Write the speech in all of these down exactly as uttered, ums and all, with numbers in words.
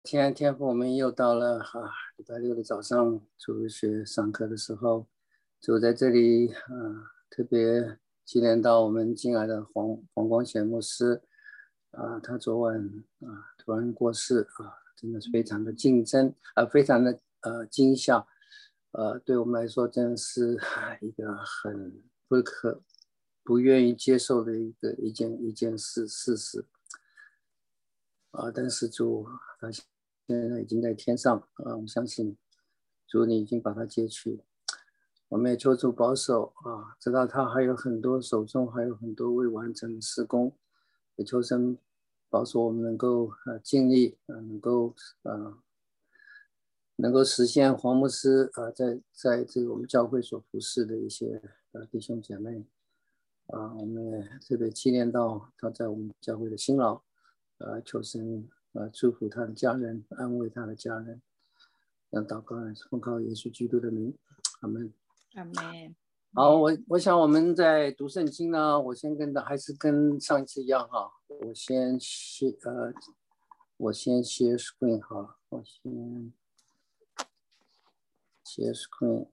亲爱的天父，我们又到了哈、啊、礼拜六的早上主日学上课的时候，主在这里啊，特别纪念到我们敬爱的黄黄光贤牧师啊，他昨晚啊突然过世啊，真的是非常的竞争啊，非常的呃惊吓，呃，对我们来说真的是一个很不可不愿意接受的一个一件一件事事实。啊，但是主他现在已经在天上啊，我相信主你已经把他接去，我们也求主保守啊，知道他还有很多手中还有很多未完成的施工，也求神保守我们能够啊尽力啊，能够啊能够实现黄牧师啊在在这个我们教会所服侍的一些啊弟兄姐妹啊，我们也特别纪念到他在我们教会的辛劳。呃，求神呃祝福他的家人，安慰他的家人，让祷告奉靠耶稣基督的名，阿门。 阿门。 好，我我想我们在读圣经呢，我先跟的还是跟上一次一样哈，我先写呃，我先写 screen 哈，我先写 screen，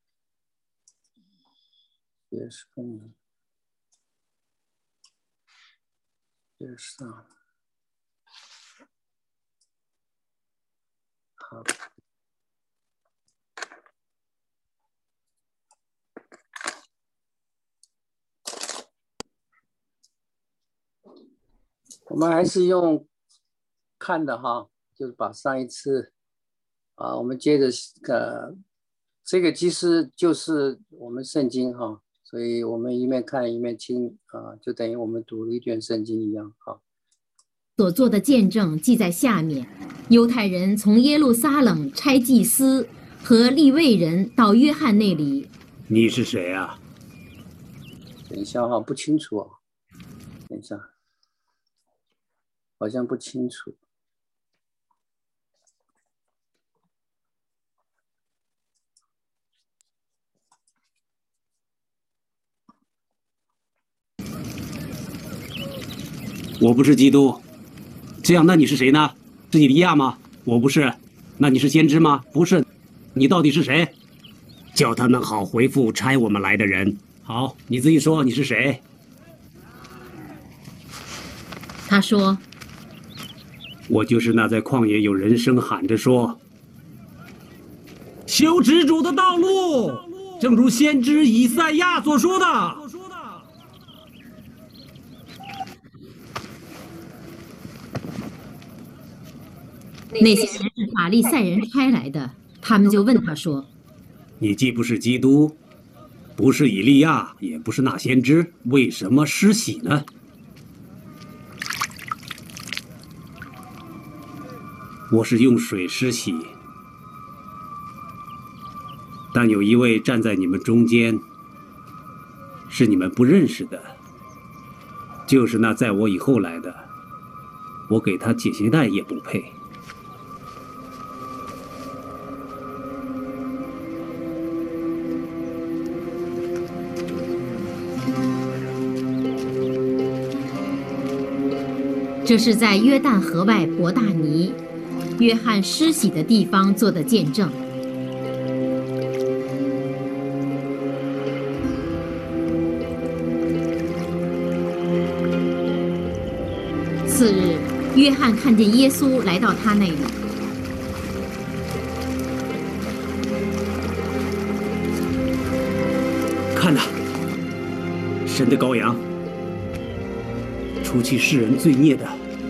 写 screen， 写上。好，我们还是用看的哈，就是把上一次啊，我们接着呃，这个其实就是我们圣经哈，所以我们一面看一面听啊，就等于我们读了一卷圣经一样哈。 所做的见证记在下面。犹太人从耶路撒冷差祭司和利未人到约翰那里。 你是谁啊？ 等一下哈，不清楚哦。等一下，好像不清楚。 我不是基督。这样，那你是谁呢？是以利亚吗？我不是。那你是先知吗？不是。你到底是谁？叫他们好回复差我们来的人。好，你自己说你是谁？ 他说： 我就是那在旷野有人声喊着说：修直主的道路，正如先知以赛亚所说的。 那些人是法利赛人差来的，他们就问他说： 你既不是基督，不是以利亚，也不是那先知，为什么施洗呢？我是用水施洗，但有一位站在你们中间，是你们不认识的，就是那在我以后来的，我给他解鞋带也不配。 这是在约旦河外伯大尼，约翰施洗的地方做的见证。次日，约翰看见耶稣来到他那里， 看哪，神的羔羊，除去世人罪孽的。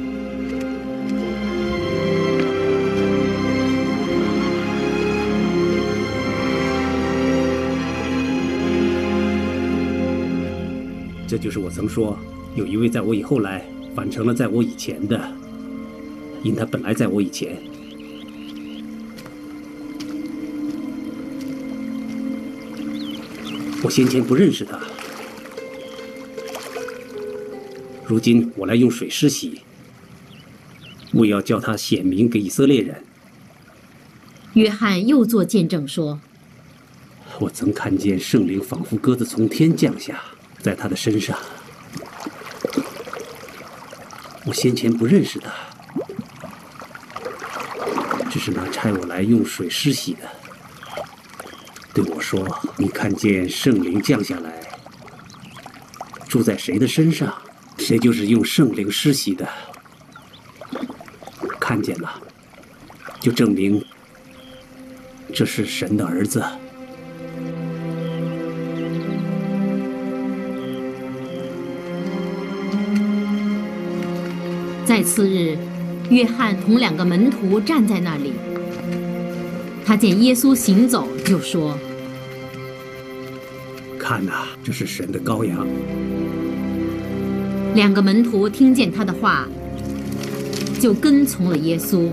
这就是我曾说，有一位在我以后来，反成了在我以前的，因他本来在我以前。我先前不认识他，如今我来用水施洗，为要叫他显明给以色列人。 约翰又作见证说： 我曾看见圣灵仿佛鸽子从天降下，在他的身上。我先前不认识他， 这是那差我来用水施洗的，对我说：“你看见圣灵降下来，住在谁的身上，谁就是用圣灵施洗的。看见了，就证明这是神的儿子。” 在次日，约翰同两个门徒站在那里，他见耶稣行走，就说：“ 看哪，这是神的羔羊。” 两个门徒听见他的话，就跟从了耶稣。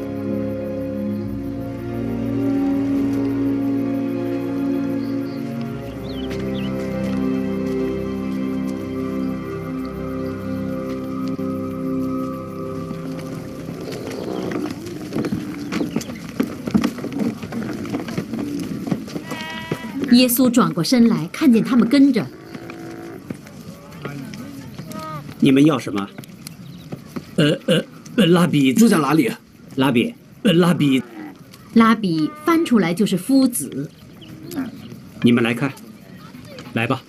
耶稣转过身来，看见他们跟着。 你们要什么？呃呃呃，拉比住在哪里？ 拉比，呃，拉比， 拉比翻出来就是夫子。 你们来看，来吧。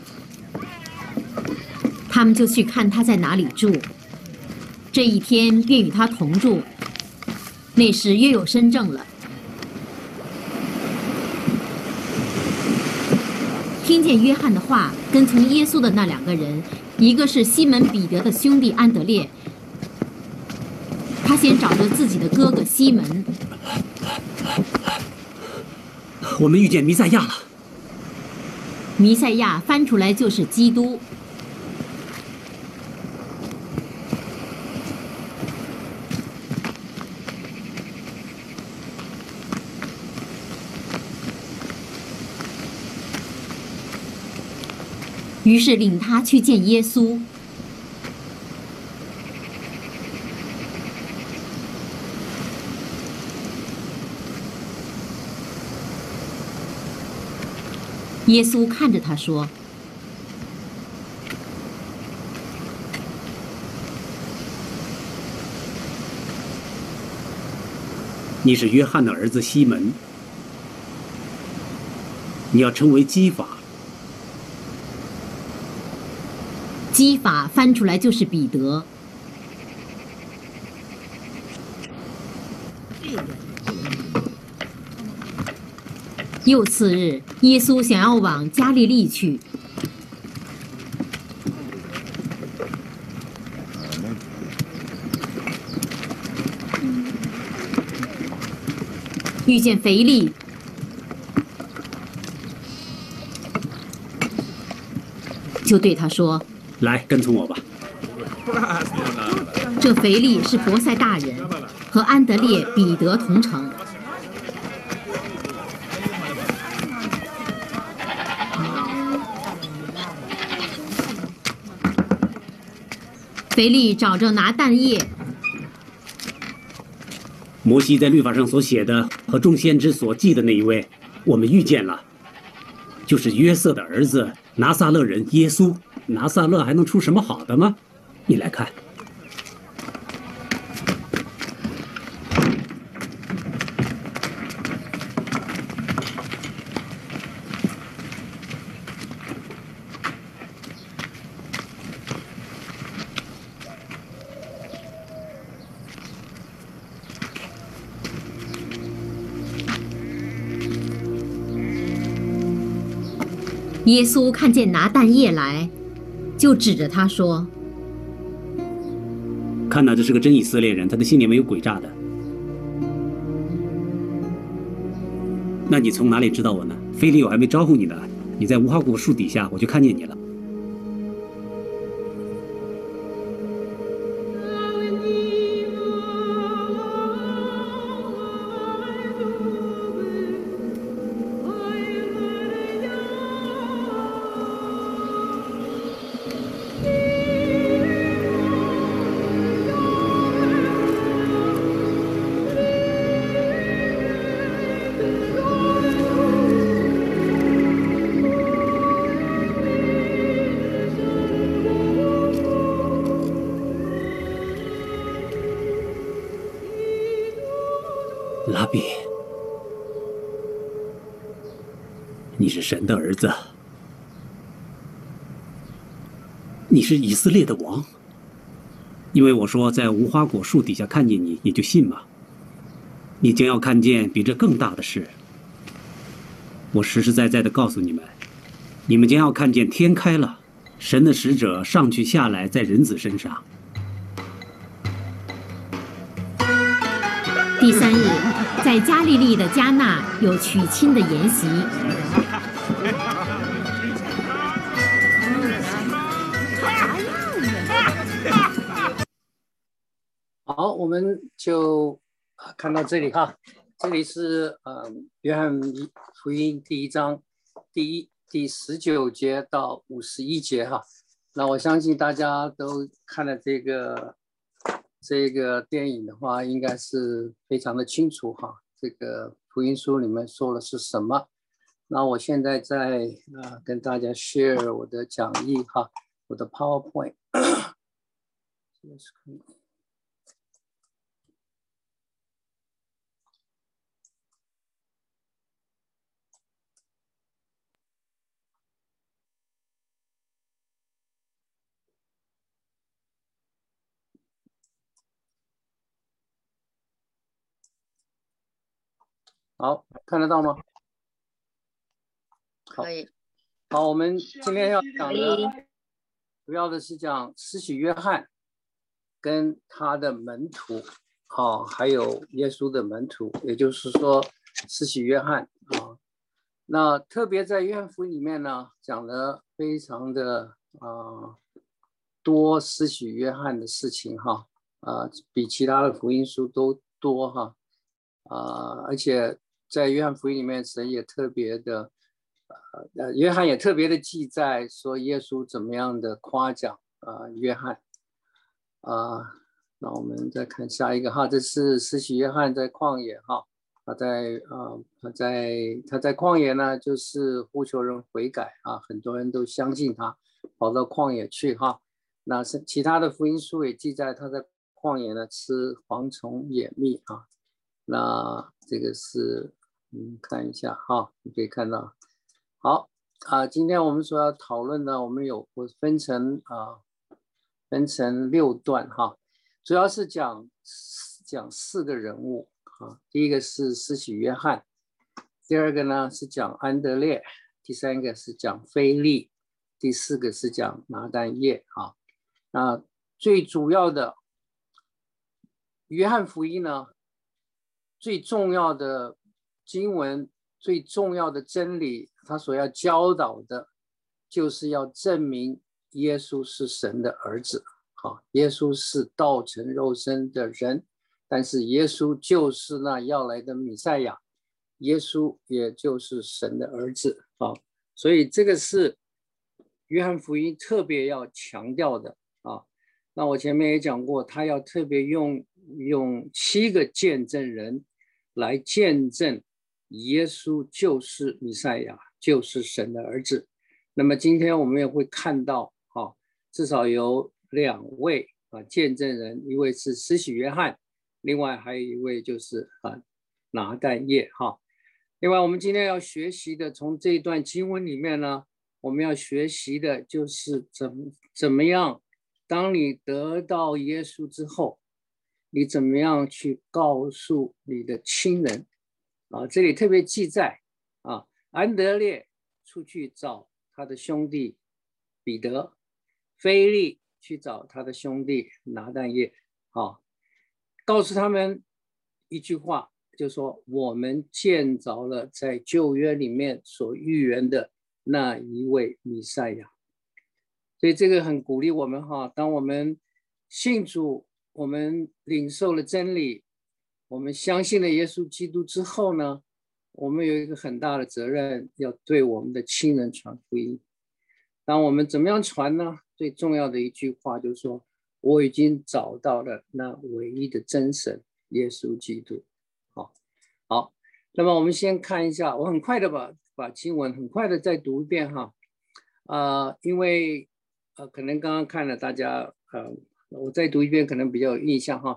他们就去看他在哪里住。这一天便与他同住。那时约有申正了。听见约翰的话，跟从耶稣的那两个人，一个是西门彼得的兄弟安德烈，他先找着自己的哥哥西门。 我们遇见弥赛亚了。 弥赛亚翻出来就是基督。于是领他去见耶稣。耶稣看着他说：“ 你是约翰的儿子西门，你要称为基法。” 基法翻出来就是彼得。又次日，耶稣想要往加利利去，遇见腓力，就对他说：“ 来，跟从我吧。” 这腓力是伯赛大人，和安德烈、彼得同城。腓力找着拿蛋液， 摩西在律法上所写的和众先知所记的那一位，我们遇见了，就是约瑟的儿子拿撒勒人耶稣。拿撒勒还能出什么好的吗？你来看。 耶稣看见拿蛋液来，就指着他说：“ 看呐，这是个真以色列人，他的心里没有诡诈的。那你从哪里知道我呢？腓力，我还没招呼你呢，你在无花果树底下，我就看见你了。” 拉比，你是神的儿子，你是以色列的王。因为我说在无花果树底下看见你，你就信吗？你将要看见比这更大的事。我实实在在的告诉你们，你们将要看见天开了，神的使者上去下来在人子身上。 第三日，在加利利的迦纳有娶亲的筵席。 好，我们就看到这里哈，这里是呃约翰福音第一章第一第十九节到五十一节哈。那我相信大家都看了这个这个电影的话，应该是非常的清楚哈。这个福音书里面说的是什么？那我现在在呃跟大家 share 我的讲义哈，我的 PowerPoint。好，看得到吗？ 可以。 好，我们今天要讲的主要的是讲施洗约翰跟他的门徒，好，还有耶稣的门徒，也就是说施洗约翰啊。那特别在约翰福音里面呢，讲的非常的啊多施洗约翰的事情哈，啊，比其他的福音书都多哈，啊，而且在约翰福音里面，神也特别的，呃，约翰也特别的记载说耶稣怎么样的夸奖啊、呃、约翰啊。那我们再看下一个哈，这是施洗约翰在旷野哈，他在啊、呃、他在他在旷野呢，就是呼求人悔改啊，很多人都相信他，跑到旷野去哈。那是其他的福音书也记载他在旷野呢吃蝗虫野蜜啊。那这个是嗯看一下哈，你可以看到。好啊，今天我们所要讨论的，我们有我分成啊分成六段哈，主要是讲讲四个人物啊。第一个是施洗约翰，第二个呢是讲安德烈，第三个是讲腓力，第四个是讲拿但业啊。那最主要的约翰福音呢，最重要的经文，最重要的真理，他所要教导的，就是要证明耶稣是神的儿子。好，耶稣是道成肉身的人，但是耶稣就是那要来的弥赛亚，耶稣也就是神的儿子。好，所以这个是约翰福音特别要强调的啊。那我前面也讲过，他要特别用用七个见证人来见证耶稣就是弥赛亚，就是神的儿子。那么今天我们也会看到啊，至少有两位啊见证人，一位是施洗约翰，另外还有一位就是啊拿但业哈。另外我们今天要学习的，从这一段经文里面呢，我们要学习的就是怎怎么样，当你得到耶稣之后，你怎么样去告诉你的亲人啊？这里特别记载啊，安德烈出去找他的兄弟彼得，腓力去找他的兄弟拿但业，啊，告诉他们一句话，就说我们见着了在旧约里面所预言的那一位弥赛亚。所以这个很鼓励我们哈，当我们信主，我们领受了真理，我们相信了耶稣基督之后呢，我们有一个很大的责任，要对我们的亲人传福音。当我们怎么样传呢？最重要的一句话就是说，我已经找到了那唯一的真神耶稣基督。好，好，那么我们先看一下，我很快的把把经文很快的再读一遍哈，呃，因为呃可能刚刚看了大家呃。我再读一遍可能比较有印象哈。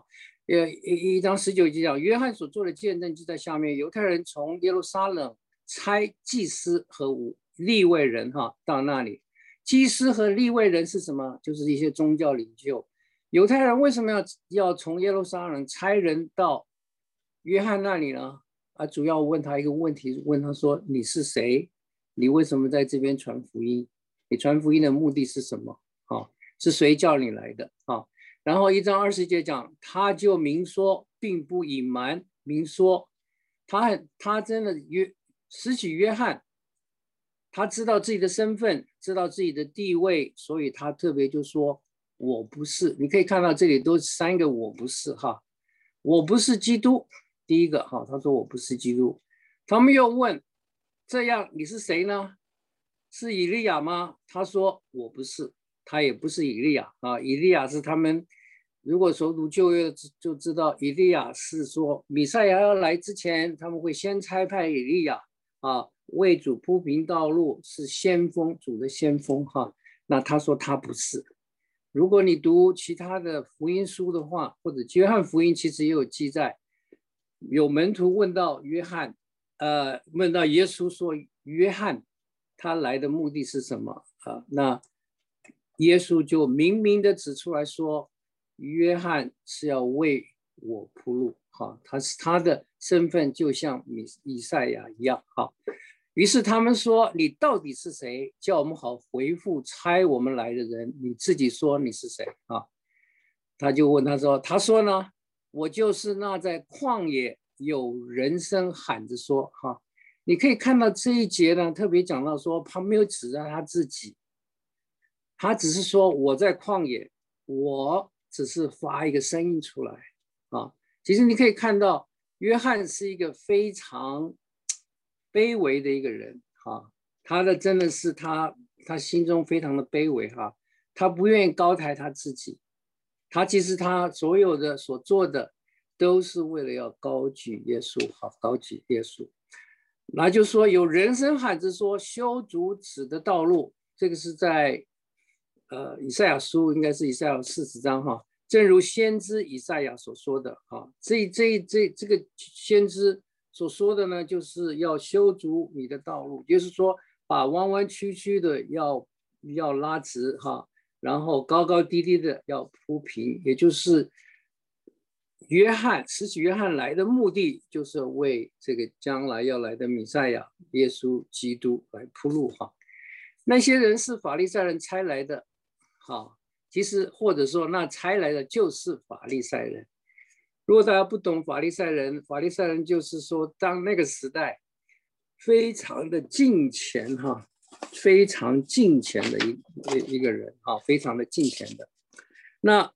呃，一一章十九节讲，约翰所做的见证就在下面。犹太人从耶路撒冷差祭司和利未人哈到那里。祭司和利未人是什么？就是一些宗教领袖。犹太人为什么要要从耶路撒冷差人到约翰那里呢？啊，主要问他一个问题，问他说：“你是谁？你为什么在这边传福音？你传福音的目的是什么？啊，是谁叫你来的？啊？”然后一章二十节讲，他就明说，并不隐瞒，明说，他他真的约施洗约翰，他知道自己的身份，知道自己的地位，所以他特别就说：“我不是。”你可以看到这里都三个我不是哈，我不是基督。第一个哈，他说我不是基督。他们又问：“这样你是谁呢？是以利亚吗？”他说：“我不是。”他也不是以利亚啊，以利亚是他们如果熟读旧约就知道，以利亚是说弥赛亚要来之前，他们会先差派以利亚啊，为主铺平道路，是先锋，主的先锋哈。那他说他不是。如果你读其他的福音书的话，或者约翰福音其实也有记载，有门徒问到约翰，呃，问到耶稣说，约翰他来的目的是什么啊？那耶稣就明明的指出来说，约翰是要为我铺路，哈，他是他的身份就像以赛亚一样，哈。于是他们说：“你到底是谁？叫我们好回复差我们来的人。你自己说你是谁啊？”他就问他说：“他说呢，我就是那在旷野有人声喊着说，哈。”你可以看到这一节呢，特别讲到说，他没有指着他自己。他只是说我在旷野，我只是发一个声音出来啊。其实你可以看到，约翰是一个非常卑微的一个人啊，他的真的是他他心中非常的卑微哈、啊，他不愿意高抬他自己，他其实他所有的所做的都是为了要高举耶稣，好高举耶稣。那就说有人声喊着说修主子的道路，这个是在。呃，以赛亚书应该是以赛亚四十章哈，正如先知以赛亚所说的哈，这这这这个先知所说的呢，就是要修筑你的道路，就是说把弯弯曲曲的要要拉直哈，然后高高低低的要铺平，也就是约翰施洗约翰来的目的，就是为这个将来要来的弥赛亚耶稣基督来铺路哈。那些人是法利赛人差来的。好，其实或者说那差来的就是法利赛人。如果大家不懂法利赛人，法利赛人就是说当那个时代非常的敬虔哈，非常敬虔的一一个人啊，非常的敬虔的。那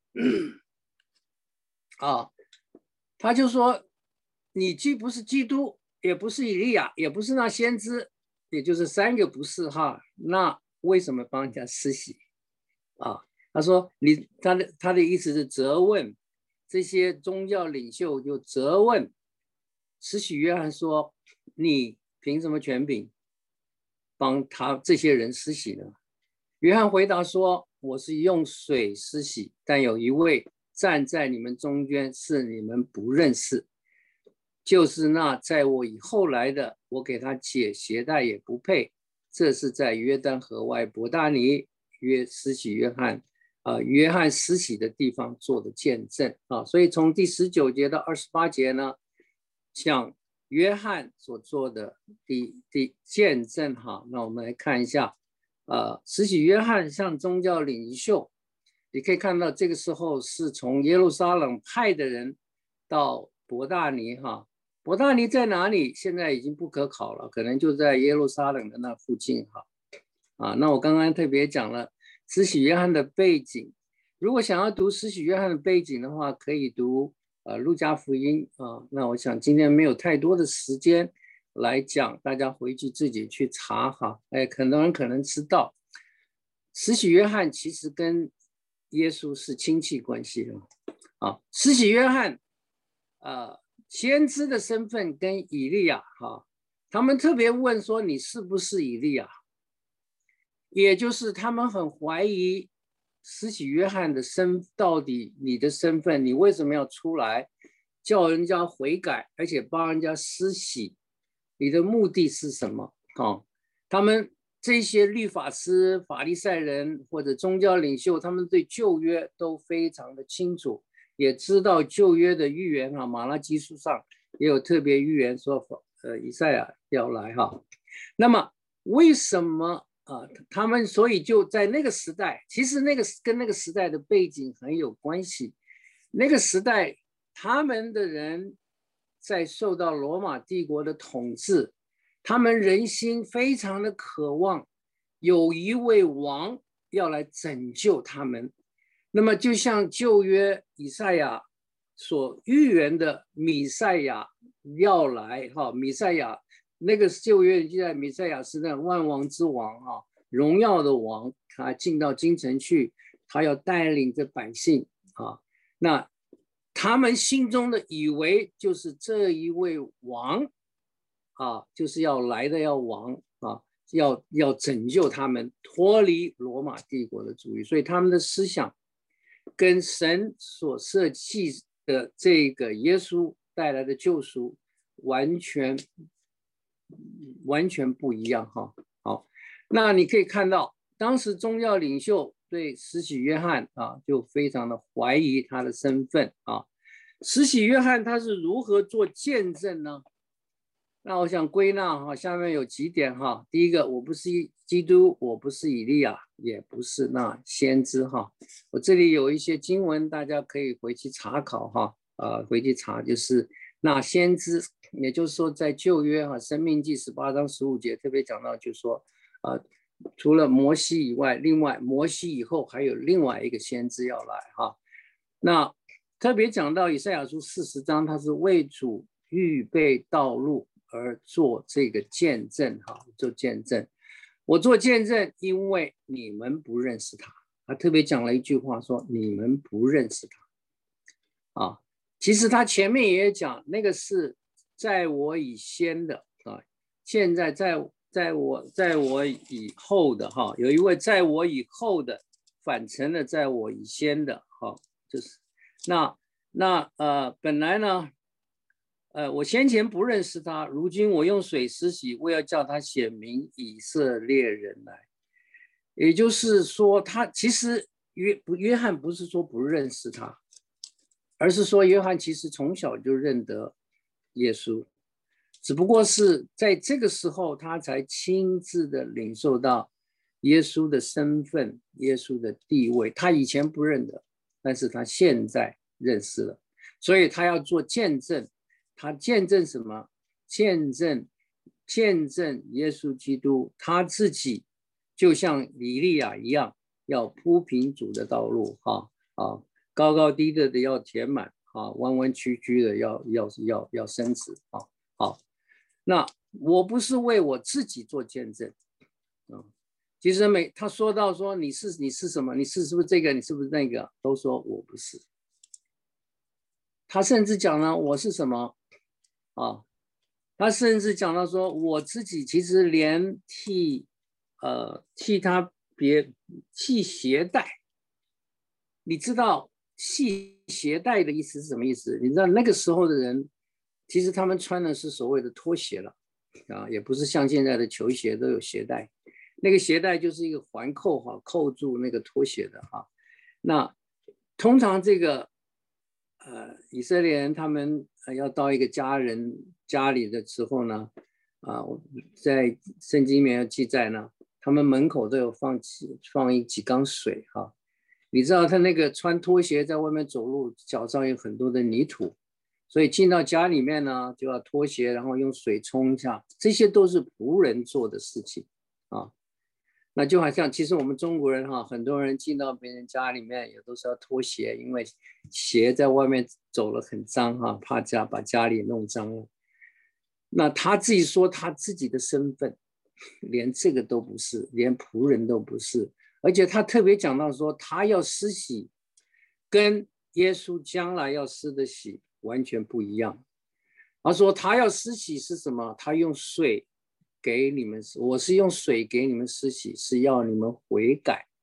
啊，他就说你既不是基督，也不是以利亚，也不是那先知，也就是三个不是哈，那为什么帮人家施洗？啊，他说你他的他的意思是责问这些宗教领袖，就责问施洗约翰说：“你凭什么权柄帮他这些人施洗呢？”约翰回答说：“我是用水施洗，但有一位站在你们中间，是你们不认识，就是那在我以后来的，我给他解鞋带也不配。这是在约旦河外伯大尼。”约施洗约翰，啊、呃，约翰施洗的地方做的见证啊，所以从第十九节到二十八节呢，讲约翰所做的第第见证哈。那我们来看一下，呃，施洗约翰向宗教领袖，你可以看到这个时候是从耶路撒冷派的人到伯大尼哈。伯大尼在哪里？现在已经不可考了，可能就在耶路撒冷的那附近哈。啊，那我刚刚特别讲了施洗约翰的背景。如果想要读施洗约翰的背景的话，可以读呃路加福音啊。那我想今天没有太多的时间来讲，大家回去自己去查哈。哎，很多人可能知道，施洗约翰其实跟耶稣是亲戚关系的啊。施洗约翰，呃，先知的身份跟以利亚哈，他们特别问说你是不是以利亚？也就是他们很怀疑施洗约翰的身到底你的身份，你为什么要出来叫人家悔改，而且帮人家施洗？你的目的是什么？哦，他们这些律法师、法利赛人或者宗教领袖，他们对旧约都非常的清楚，也知道旧约的预言啊，马拉基书上也有特别预言说，呃，以赛亚要来哈。那么为什么啊？他们所以就在那个时代，其实那个跟那个时代的背景很有关系。那个时代，他们的人在受到罗马帝国的统治，他们人心非常的渴望有一位王要来拯救他们。那么就像旧约以赛亚所预言的弥赛亚要来哈，弥赛亚那个旧约记载，弥赛亚是那万王之王哈，荣耀的王，他进到京城去，他要带领着百姓啊。那他们心中的以为就是这一位王啊，就是要来的要王啊，要要拯救他们脱离罗马帝国的主义，所以他们的思想跟神所设计的这个耶稣带来的救赎完全完全不一样哈。好，那你可以看到，当时宗教领袖对施洗约翰啊，就非常的怀疑他的身份啊。施洗约翰他是如何做见证呢？那我想归纳哈，下面有几点哈。第一个，我不是基督，我不是以利亚，也不是那先知哈。我这里有一些经文，大家可以回去查考哈，呃，回去查就是那先知，也就是说在旧约哈，申命记十八章十五节特别讲到，就是说，呃，除了摩西以外，另外摩西以后还有另外一个先知要来哈。那特别讲到以赛亚书四十章，他是为主预备道路而做这个见证哈，做见证。我做见证，因为你们不认识他。他特别讲了一句话说，你们不认识他啊。其实他前面也讲，那个是在我以先的啊，现在在在我在我以后的哈，有一位在我以后的，反成了在我以先的哈，就是那那呃本来呢。呃，我先前不认识他，如今我用水施洗，为要叫他显明以色列人来。也就是说，他其实约约翰不是说不认识他，而是说约翰其实从小就认得耶稣，只不过是在这个时候他才亲自的领受到耶稣的身份、耶稣的地位。他以前不认得，但是他现在认识了，所以他要做见证。他见证什么？见证见证耶稣基督他自己就像以利亚一样，要铺平主的道路哈啊，高高低低的要填满啊，弯弯曲曲的要要要要伸直啊。好，那我不是为我自己做见证啊。其实每他说到说你是你是什么？你是是不是这个？你是不是那个？都说我不是。他甚至讲了我是什么？啊，他甚至讲到说，我自己其实连替，呃，替他别系鞋带。你知道系鞋带的意思是什么意思？你知道那个时候的人，其实他们穿的是所谓的拖鞋了，啊，也不是像现在的球鞋都有鞋带。那个鞋带就是一个环扣哈，扣住那个拖鞋的哈。那通常这个。呃，以色列人他们要到一个家人家里的时候呢，啊，在圣经里面有记载呢，他们门口都有放几放一几缸水哈。你知道他那个穿拖鞋在外面走路，脚上有很多的泥土，所以进到家里面呢就要脱鞋，然后用水冲一下，这些都是仆人做的事情啊。那就好像，其实我们中国人哈，很多人进到别人家里面也都是要脱鞋，因为鞋在外面走了很脏哈，怕家把家里弄脏了。那他自己说他自己的身份，连这个都不是，连仆人都不是，而且他特别讲到说，他要施洗，跟耶稣将来要施的洗完全不一样。他说他要施洗是什么？他用水。给你们，我是用水给你们施洗，是要你们悔改。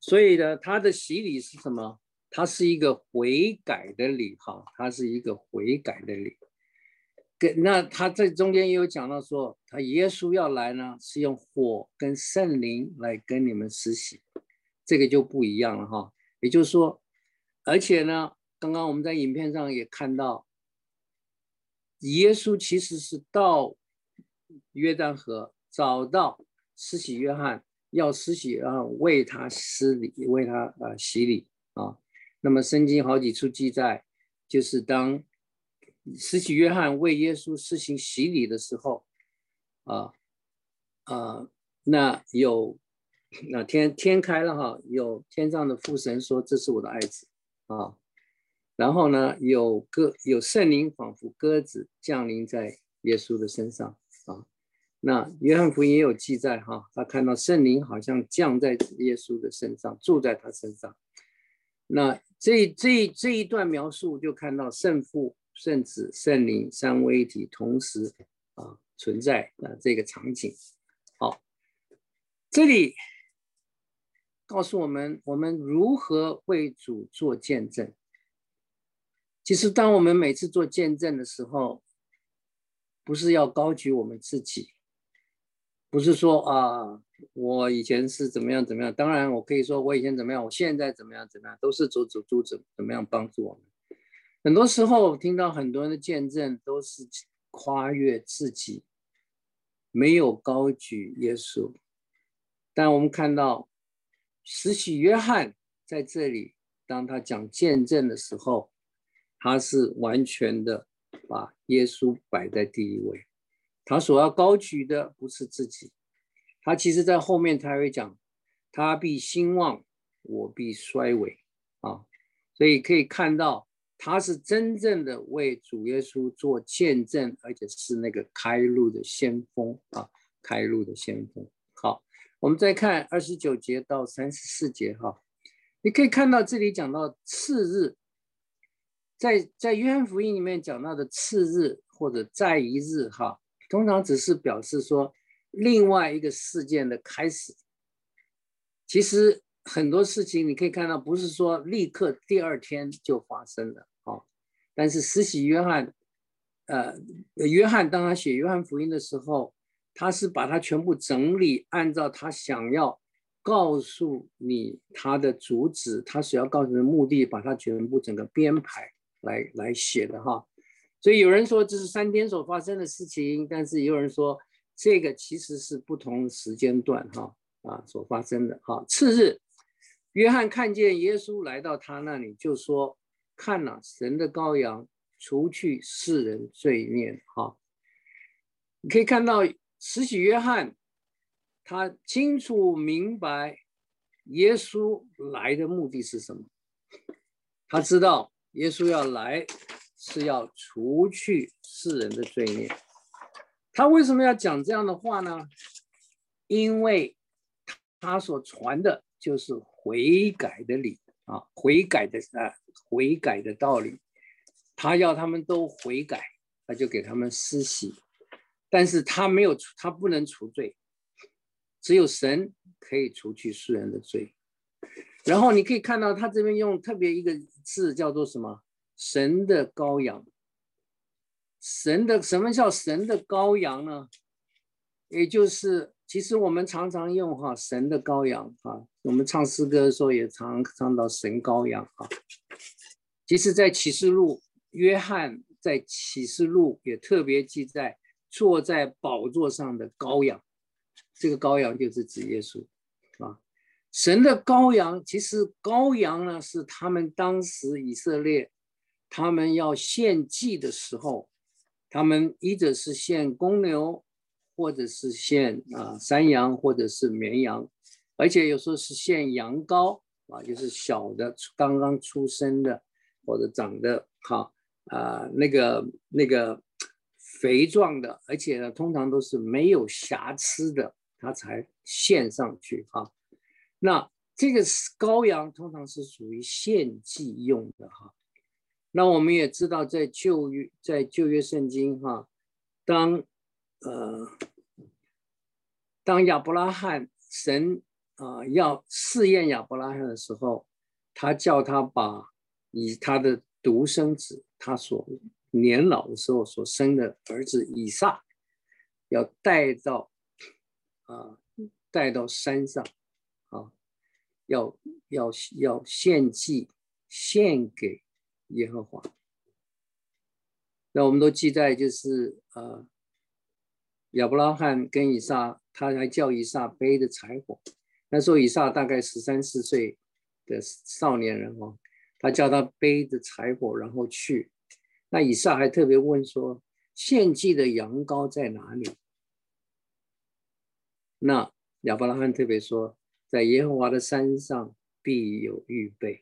所以呢，他的洗礼是什么？它是一个悔改的礼，哈，它是一个悔改的礼。那他在中间也有讲到说，他耶稣要来呢，是用火跟圣灵来跟你们施洗，这个就不一样了哈。也就是说，而且呢，刚刚我们在影片上也看到，耶稣其实是到约旦河找到施洗约翰，要施洗约翰为他施礼，为他呃洗礼啊。那么圣经好几处记载，就是当施洗约翰为耶稣施行洗礼的时候，啊啊，那有那天天开了哈，有天上的父神说：“这是我的爱子啊。”然后呢，有鸽有圣灵仿佛鸽子降临在耶稣的身上啊。那约翰福音也有记载哈，他看到圣灵好像降在耶稣的身上，住在他身上。那这这这一段描述就看到圣父、圣子、圣灵三位一体同时啊存在啊这个场景。好，这里告诉我们，我们如何为主做见证。其实，当我们每次做见证的时候，不是要高举我们自己，不是说啊，我以前是怎么样怎么样。当然，我可以说我以前怎么样，我现在怎么样怎么样，都是主主主怎怎么样帮助我们。很多时候听到很多人的见证，都是跨越自己，没有高举耶稣。但我们看到施洗约翰在这里，当他讲见证的时候，他是完全的把耶稣摆在第一位，他所要高举的不是自己，他其实在后面他会讲，他必兴旺，我必衰微啊，所以可以看到他是真正的为主耶稣做见证，而且是那个开路的先锋啊，开路的先锋。好，我们再看二十九节到三十四节哈，你可以看到这里讲到次日。在在约翰福音里面讲到的次日或者再一日哈，通常只是表示说另外一个事件的开始。其实很多事情你可以看到，不是说立刻第二天就发生了啊。但是施洗约翰，呃，约翰当他写约翰福音的时候，他是把它全部整理，按照他想要告诉你他的主旨，他所要告诉你的目的，把它全部整个编排。来来写的哈，所以有人说这是三天所发生的事情，但是也有人说这个其实是不同时间段哈啊所发生的哈。次日，约翰看见耶稣来到他那里，就说：“看哪，神的羔羊，除去世人罪孽。”哈，你可以看到施洗约翰他清楚明白耶稣来的目的是什么，他知道。耶稣要来是要除去世人的罪孽。他为什么要讲这样的话呢？因为他所传的就是悔改的理啊，悔改的啊，悔改的道理。他要他们都悔改，他就给他们施洗。但是他没有，他不能除罪，只有神可以除去世人的罪。然后你可以看到他这边用特别一个字叫做什么？神的羔羊。神的什么叫神的羔羊呢？也就是其实我们常常用哈神的羔羊啊，我们唱诗歌的时候也常唱到神羔羊啊。其实在启示录，约翰在启示录也特别记载坐在宝座上的羔羊，这个羔羊就是指耶稣啊。神的羔羊，其实羔羊呢是他们当时以色列他们要献祭的时候，他们依着是献公牛，或者是献啊山羊，或者是绵羊，而且有时候是献羊羔啊，就是小的刚刚出生的或者长得好啊那个那个肥壮的，而且呢通常都是没有瑕疵的，他才献上去哈。那这个羔羊通常是属于献祭用的哈。那我们也知道在旧约在旧约圣经哈，当呃当亚伯拉罕神啊、呃、要试验亚伯拉罕的时候，他叫他把以他的独生子，他所年老的时候所生的儿子以撒，要带到啊、呃、带到山上啊，要要要献祭，献给耶和华。那我们都记在就是呃亚伯拉罕跟以撒，他还叫以撒背着柴火。那时候以撒大概十三四岁的少年人哦，他叫他背着柴火然后去。那以撒还特别问说，献祭的羊羔在哪里？那亚伯拉罕特别说，在耶和华的山上必有预备。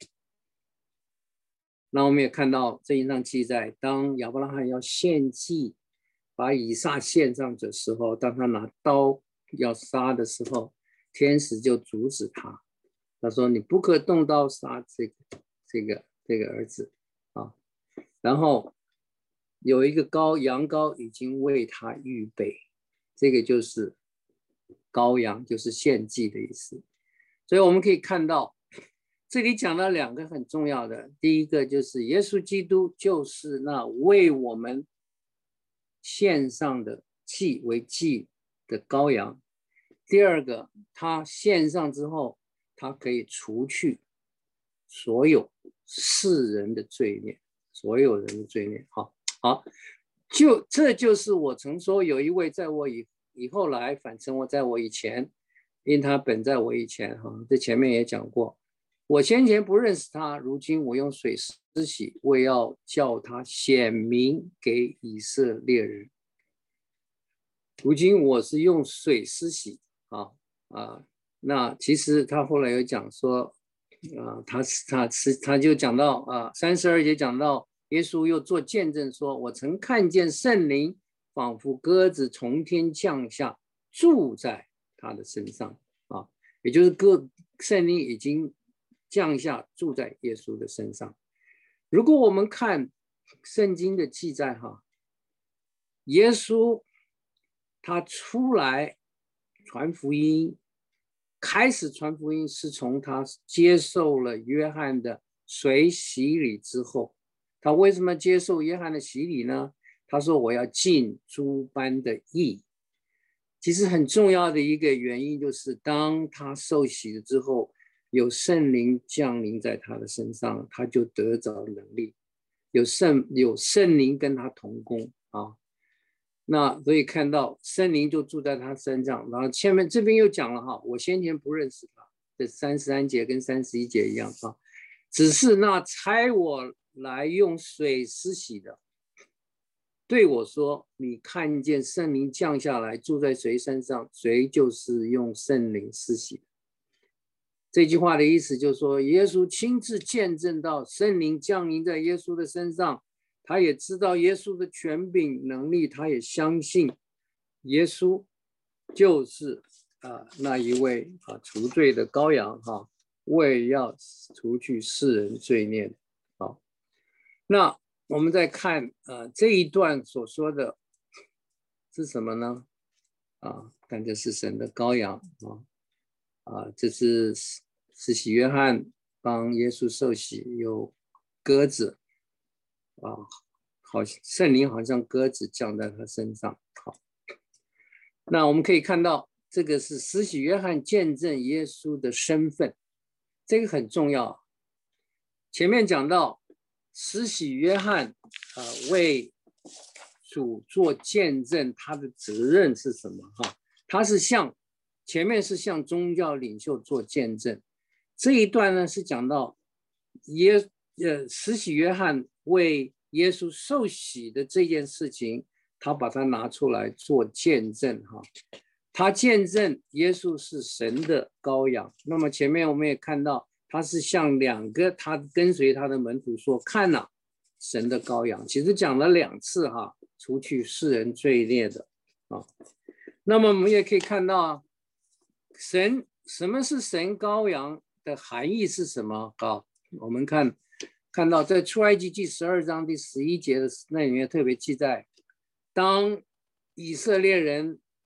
那我们也看到圣经上记载，当亚伯拉罕要献祭，把以撒献上的时候，当他拿刀要杀的时候，天使就阻止他，他说你不可动刀杀这个这个这个儿子啊。然后有一个羔羊羔已经为他预备，这个就是羔羊，就是献祭的意思。所以我们可以看到这里讲了两个很重要的，第一个就是耶稣基督就是那为我们献上的祭为祭的羔羊。第二个，他献上之后，他可以除去所有世人的罪孽，所有人的罪孽。好，好，就这就是我曾说有一位在我以以后来反成我在我以前，因他本在我以前哈，这前面也讲过。我先前不认识他，如今我用水施洗，我也要叫他显明给以色列人。如今我是用水施洗啊啊，那其实他后来有讲说，啊，他他他就讲到啊，三十二节讲到耶稣又做见证说，我曾看见圣灵仿佛鸽子从天降下，住在他的身上啊，也就是鸽圣灵已经降下住在耶稣的身上。如果我们看圣经的记载哈，耶稣他出来传福音，开始传福音是从他接受了约翰的水洗礼之后。他为什么接受约翰的洗礼呢？他说我要尽诸般的义。其实很重要的一个原因就是当他受洗了之后，有圣灵降临在他的身上，他就得着能力，有圣有圣灵跟他同工啊。那所以看到圣灵就住在他身上，然后前面这边又讲了哈，我先前不认识他，这三十三节跟三十一节一样啊，只是那差我来用水施洗的对我说，你看见圣灵降下来住在谁身上，谁就是用圣灵施洗的。这句话的意思就是说，耶稣亲自见证到圣灵降临在耶稣的身上，他也知道耶稣的权柄能力，他也相信耶稣就是、呃、那一位、啊、除罪的羔羊哈、啊，为要除去世人罪孽。好，那我们再看、呃、这一段所说的是什么呢？啊，看这是神的羔羊啊。啊，这是施洗约翰帮耶稣受洗，有鸽子啊，好，圣灵好像鸽子降在他身上。好，那我们可以看到，这个是施洗约翰见证耶稣的身份，这个很重要。前面讲到施洗约翰啊，为主做见证，他的责任是什么？哈，他是向前面是向宗教领袖做见证，这一段呢是讲到耶呃施洗约翰为耶稣受洗的这件事情，他把它拿出来做见证哈。他见证耶稣是神的羔羊。那么前面我们也看到，他是向两个他跟随他的门徒说：“看哪，神的羔羊。”其实讲了两次哈，除去世人罪孽的啊。那么我们也可以看到啊。神什么是神羔羊的含义是什么？好，我们看看到在出埃及记十二章第十一节的那里面特别记载，当以色列人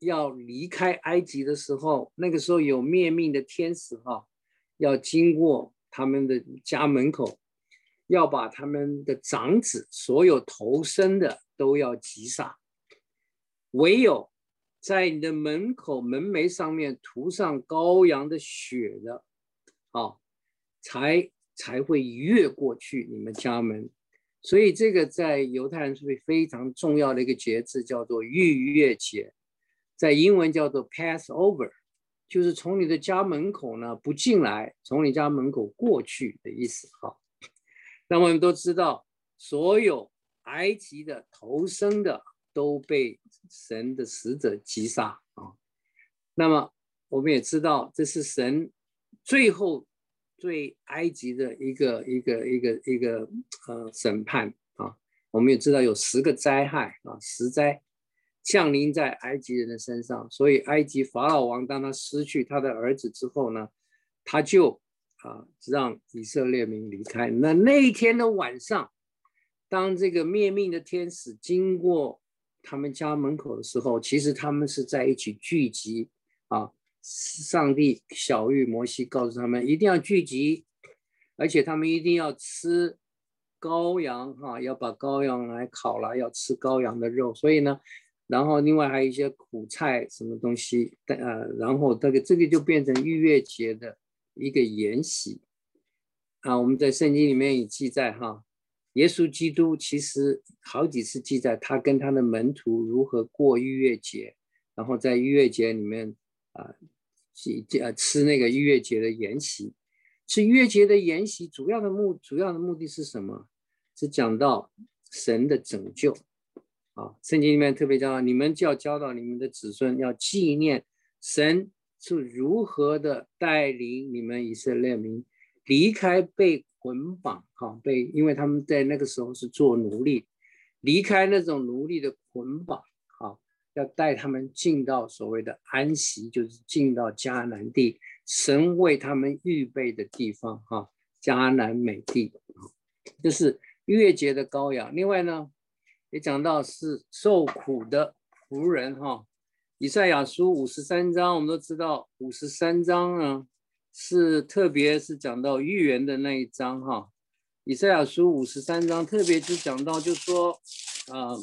要离开埃及的时候，那个时候有灭命的天使哈，要经过他们的家门口，要把他们的长子所有头生的都要击杀，唯有在你的门口门楣上面涂上羔羊的血的，啊，才才会越过去你们家门。所以这个在犹太人是非常重要的一个节日，叫做逾越节，在英文叫做 Passover， 就是从你的家门口呢不进来，从你家门口过去的意思。哈，那我们都知道，所有埃及的头生的都被神的使者击杀啊。那么我们也知道，这是神最后对埃及的一个一个一个一个呃审判啊。我们也知道有十个灾害啊，十灾降临在埃及人的身上，所以埃及法老王当他失去他的儿子之后呢，他就啊让以色列民离开。那那一天的晚上，当这个灭命的天使经过他们家门口的时候，其实他们是在一起聚集啊。上帝晓谕摩西，告诉他们一定要聚集，而且他们一定要吃羔羊哈，要把羔羊来烤了，要吃羔羊的肉。所以呢，然后另外还有一些苦菜什么东西，呃，然后这个这个就变成逾越节的一个筵席啊。我们在圣经里面也记载哈，耶稣基督其实好几次记载他跟他的门徒如何过逾越节，然后在逾越节里面啊。吃那个逾越节的筵席，吃逾越节的筵席主要的目主要的目的是什么？是讲到神的拯救啊。圣经里面特别讲到，你们就要教导你们的子孙，要纪念神是如何的带领你们以色列民离开被捆绑啊，被因为他们在那个时候是做奴隶，离开那种奴隶的捆绑。要带他们进到所谓的安息，就是进到迦南地，神为他们预备的地方哈，迦南美地，这是逾越节的羔羊。另外呢，也讲到是受苦的仆人哈。以赛亚书五十三章，我们都知道五十三章呢是特别是讲到预言的那一章哈。以赛亚书五十三章特别是讲到，就说啊。呃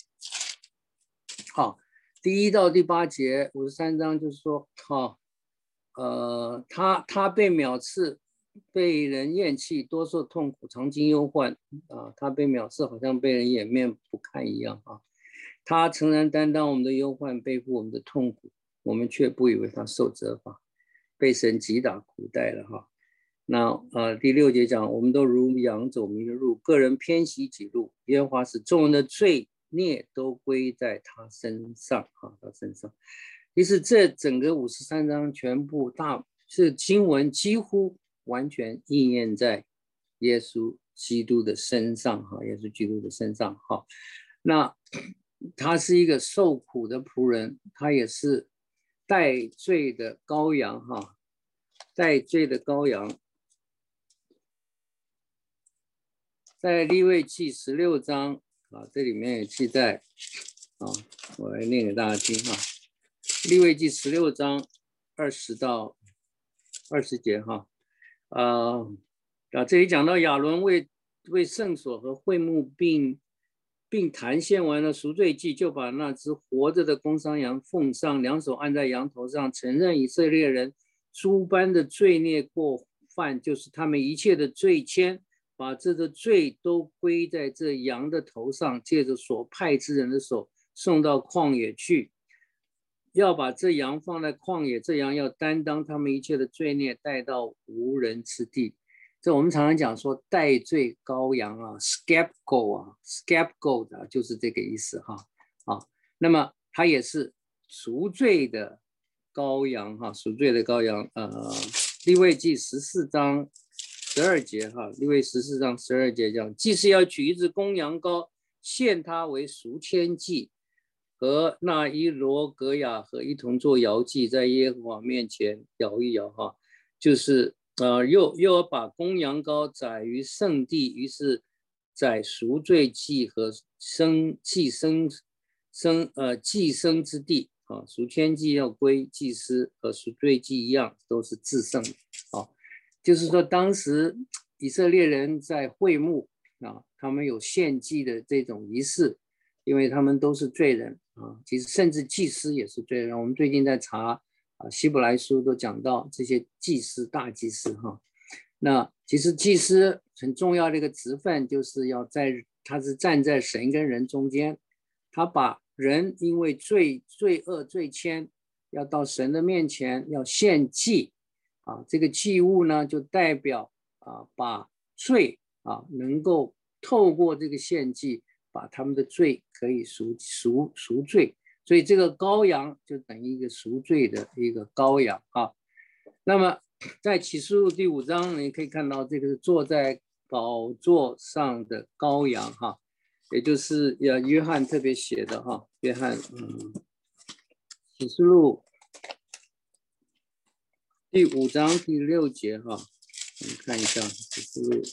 好，第一到第八节，五十三章就是说，好，呃，他他被藐视，被人厌弃，多受痛苦，常经忧患啊。他被藐视，好像被人掩面不看一样啊。他诚然担当我们的忧患，背负我们的痛苦，我们却不以为他受责罚，被神击打苦待了哈。那呃，第六节讲，我们都如羊走迷了路，个人偏行己路，耶和华使众人的罪孽都归在他身上啊，他身上。其实这整个五十三章全部大是经文几乎完全应验在耶稣基督的身上哈，耶稣基督的身上哈。那他是一个受苦的仆人，他也是代罪的羔羊哈，代罪的羔羊。在利未记十六章啊，这里面也记载啊，我来念给大家听哈。利未记十六章二十到二十节哈，啊啊，这里讲到亚伦为为圣所和会幕并并坛献完了赎罪祭，就把那只活着的公山羊奉上，两手按在羊头上，承认以色列人诸般的罪孽过犯，就是他们一切的罪愆。把这个罪都归在这羊的头上，借着所派之人的手送到旷野去，要把这羊放在旷野，这羊要担当他们一切的罪孽，带到无人之地。这我们常常讲说代罪羔羊啊 ，scapegoat 啊 ，scapegoat 啊，就是这个意思哈啊。那么它也是赎罪的羔羊哈，赎罪的羔羊。呃，利未记十四章。十二节哈，利未十四章十二节讲，祭司要取一只公羊羔，献它为赎愆祭，和那一罗格雅和一同做摇祭，在耶和华面前摇一摇哈，就是呃又又要把公羊羔宰于圣地，于是宰赎罪祭和生祭生生呃祭生之地啊，赎愆祭要归祭司，和赎罪祭一样，都是至圣的啊。就是说，当时以色列人在会幕啊，他们有献祭的这种仪式，因为他们都是罪人啊。其实甚至祭司也是罪人。我们最近在查啊，希伯来书都讲到这些祭司、大祭司哈。那其实祭司很重要的一个职分，就是要在他是站在神跟人中间，他把人因为罪罪恶罪愆，要到神的面前要献祭啊，这个祭物呢就代表啊把罪啊能够透过这个献祭把他们的罪可以赎赎赎罪，所以这个羔羊就等于一个赎罪的一个羔羊啊。那么在启示录第五章，你可以看到这个是坐在宝座上的羔羊哈，也就是呃约翰特别写的哈，约翰嗯，启示录第五章第六节哈，我们看一下启示录。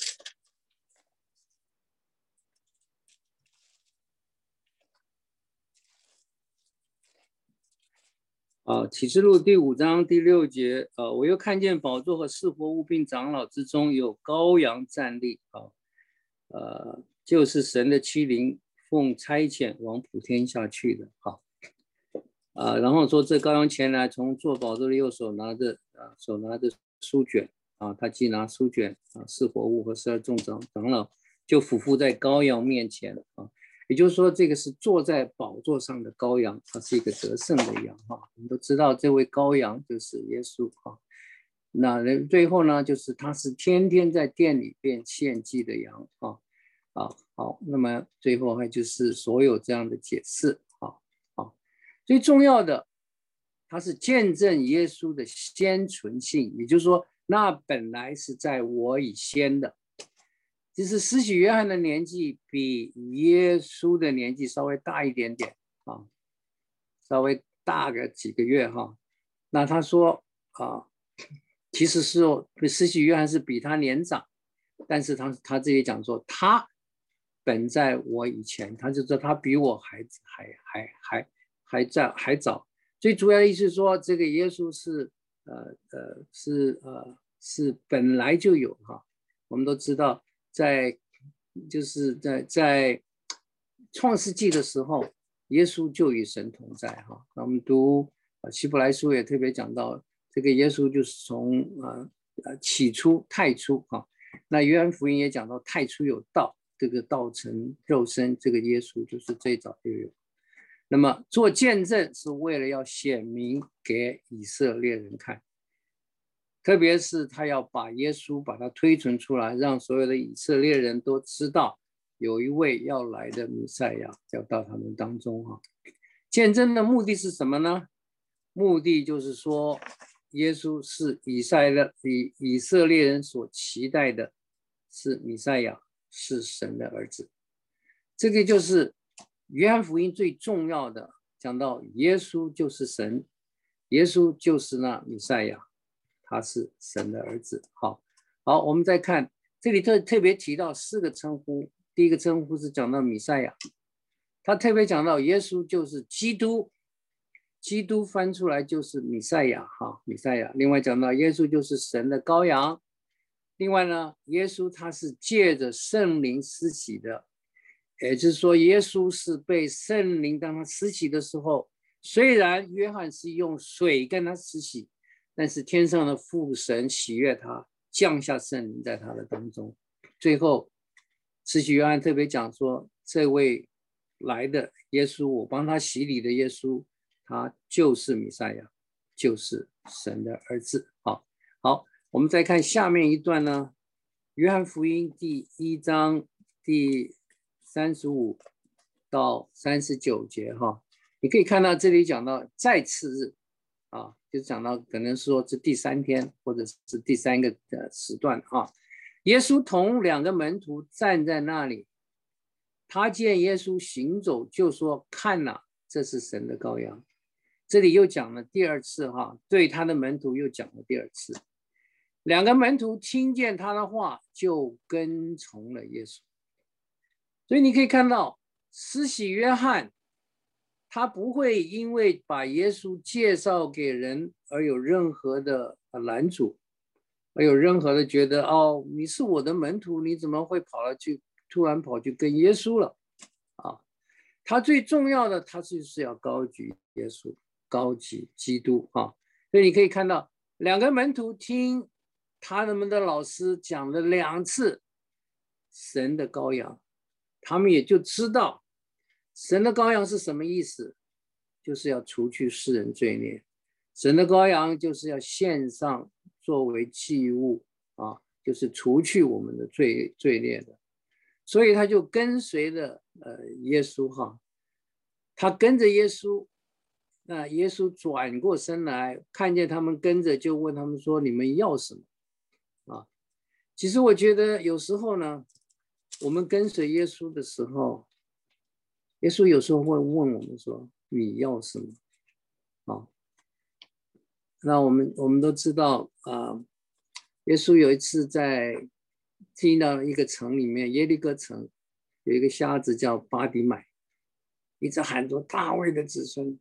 啊，启示录第五章第六节，啊，我又看见宝座和四活物并长老之中有羔羊站立，啊，呃，就是神的欺凌，奉差遣往普天下去的，好，啊，然后说这羔羊前来，从坐宝座的右手拿着，啊，手拿着书卷，啊，他既拿书卷，啊，四活物和十二众长长老就俯伏在羔羊面前，啊。也就是说，这个是坐在宝座上的羔羊，它是一个得胜的羊哈。我们都知道，这位羔羊就是耶稣哈。那最后呢，就是他是天天在殿里边献祭的羊啊啊。好，那么最后还就是所有这样的解释啊啊。最重要的，它是见证耶稣的先存性，也就是说，那本来是在我以先的。其实施洗约翰的年纪比耶稣的年纪稍微大一点点啊，稍微大个几个月哈。那他说啊，其实是施洗约翰是比他年长，但是他他自己讲说，他本在我以前，他就说他比我还还还还还在还早。最主要的意思是说，这个耶稣是呃呃是呃是本来就有哈。我们都知道。在就是在在创世纪的时候，耶稣就与神同在哈。我们读希伯来书也特别讲到，这个耶稣就是从呃呃起初太初哈。那约翰福音也讲到太初有道，这个道成肉身，这个耶稣就是最早就有。那么做见证是为了要显明给以色列人看。特别是他要把耶稣把他推存出来，让所有的以色列人都知道有一位要来的弥赛亚要到他们当中啊。见证的目的是什么呢？目的就是说，耶稣是以赛列以以色列人所期待的，是弥赛亚，是神的儿子。这个就是约翰福音最重要的，讲到耶稣就是神，耶稣就是那弥赛亚。他是神的儿子。好，好，我们再看这里特特别提到四个称呼。第一个称呼是讲到弥赛亚，他特别讲到耶稣就是基督，基督翻出来就是弥赛亚哈，弥赛亚。另外讲到耶稣就是神的羔羊。另外呢，耶稣他是借着圣灵施洗的，也就是说，耶稣是被圣灵当他施洗的时候，虽然约翰是用水跟他施洗。但是天上的父神喜悦他，降下圣灵在他的当中。最后，施洗约翰特别讲说，这位来的耶稣，我帮他洗礼的耶稣，他就是弥赛亚，就是神的儿子。好，好，我们再看下面一段呢，约翰福音第一章第三十五到三十九节哈，你可以看到这里讲到再次日。啊，就讲到可能说是第三天，或者是第三个的时段啊。耶稣同两个门徒站在那里，他见耶稣行走，就说：“看哪，这是神的羔羊。”这里又讲了第二次哈，对他的门徒又讲了第二次。两个门徒听见他的话，就跟从了耶稣。所以你可以看到，施洗约翰他不会因为把耶稣介绍给人而有任何的拦阻，而有任何的觉得哦，你是我的门徒，你怎么会跑了去突然跑去跟耶稣了啊？他最重要的，他就是要高举耶稣，高举基督啊。所以你可以看到，两个门徒听他们的老师讲了两次神的羔羊，他们也就知道神的羔羊是什么意思，就是要除去世人罪孽。神的羔羊就是要献上作为祭物啊，就是除去我们的罪罪孽的。所以他就跟随着呃耶稣哈，他跟着耶稣，那耶稣转过身来，看见他们跟着，就问他们说：“你们要什么？”啊，其实我觉得有时候呢，我们跟随耶稣的时候，耶稣有时候会问我们说：“你要什么？”啊，那我们我们都知道啊、呃，耶稣有一次在进到一个城里面，耶利哥城，有一个瞎子叫巴底买，一直喊着大卫的子孙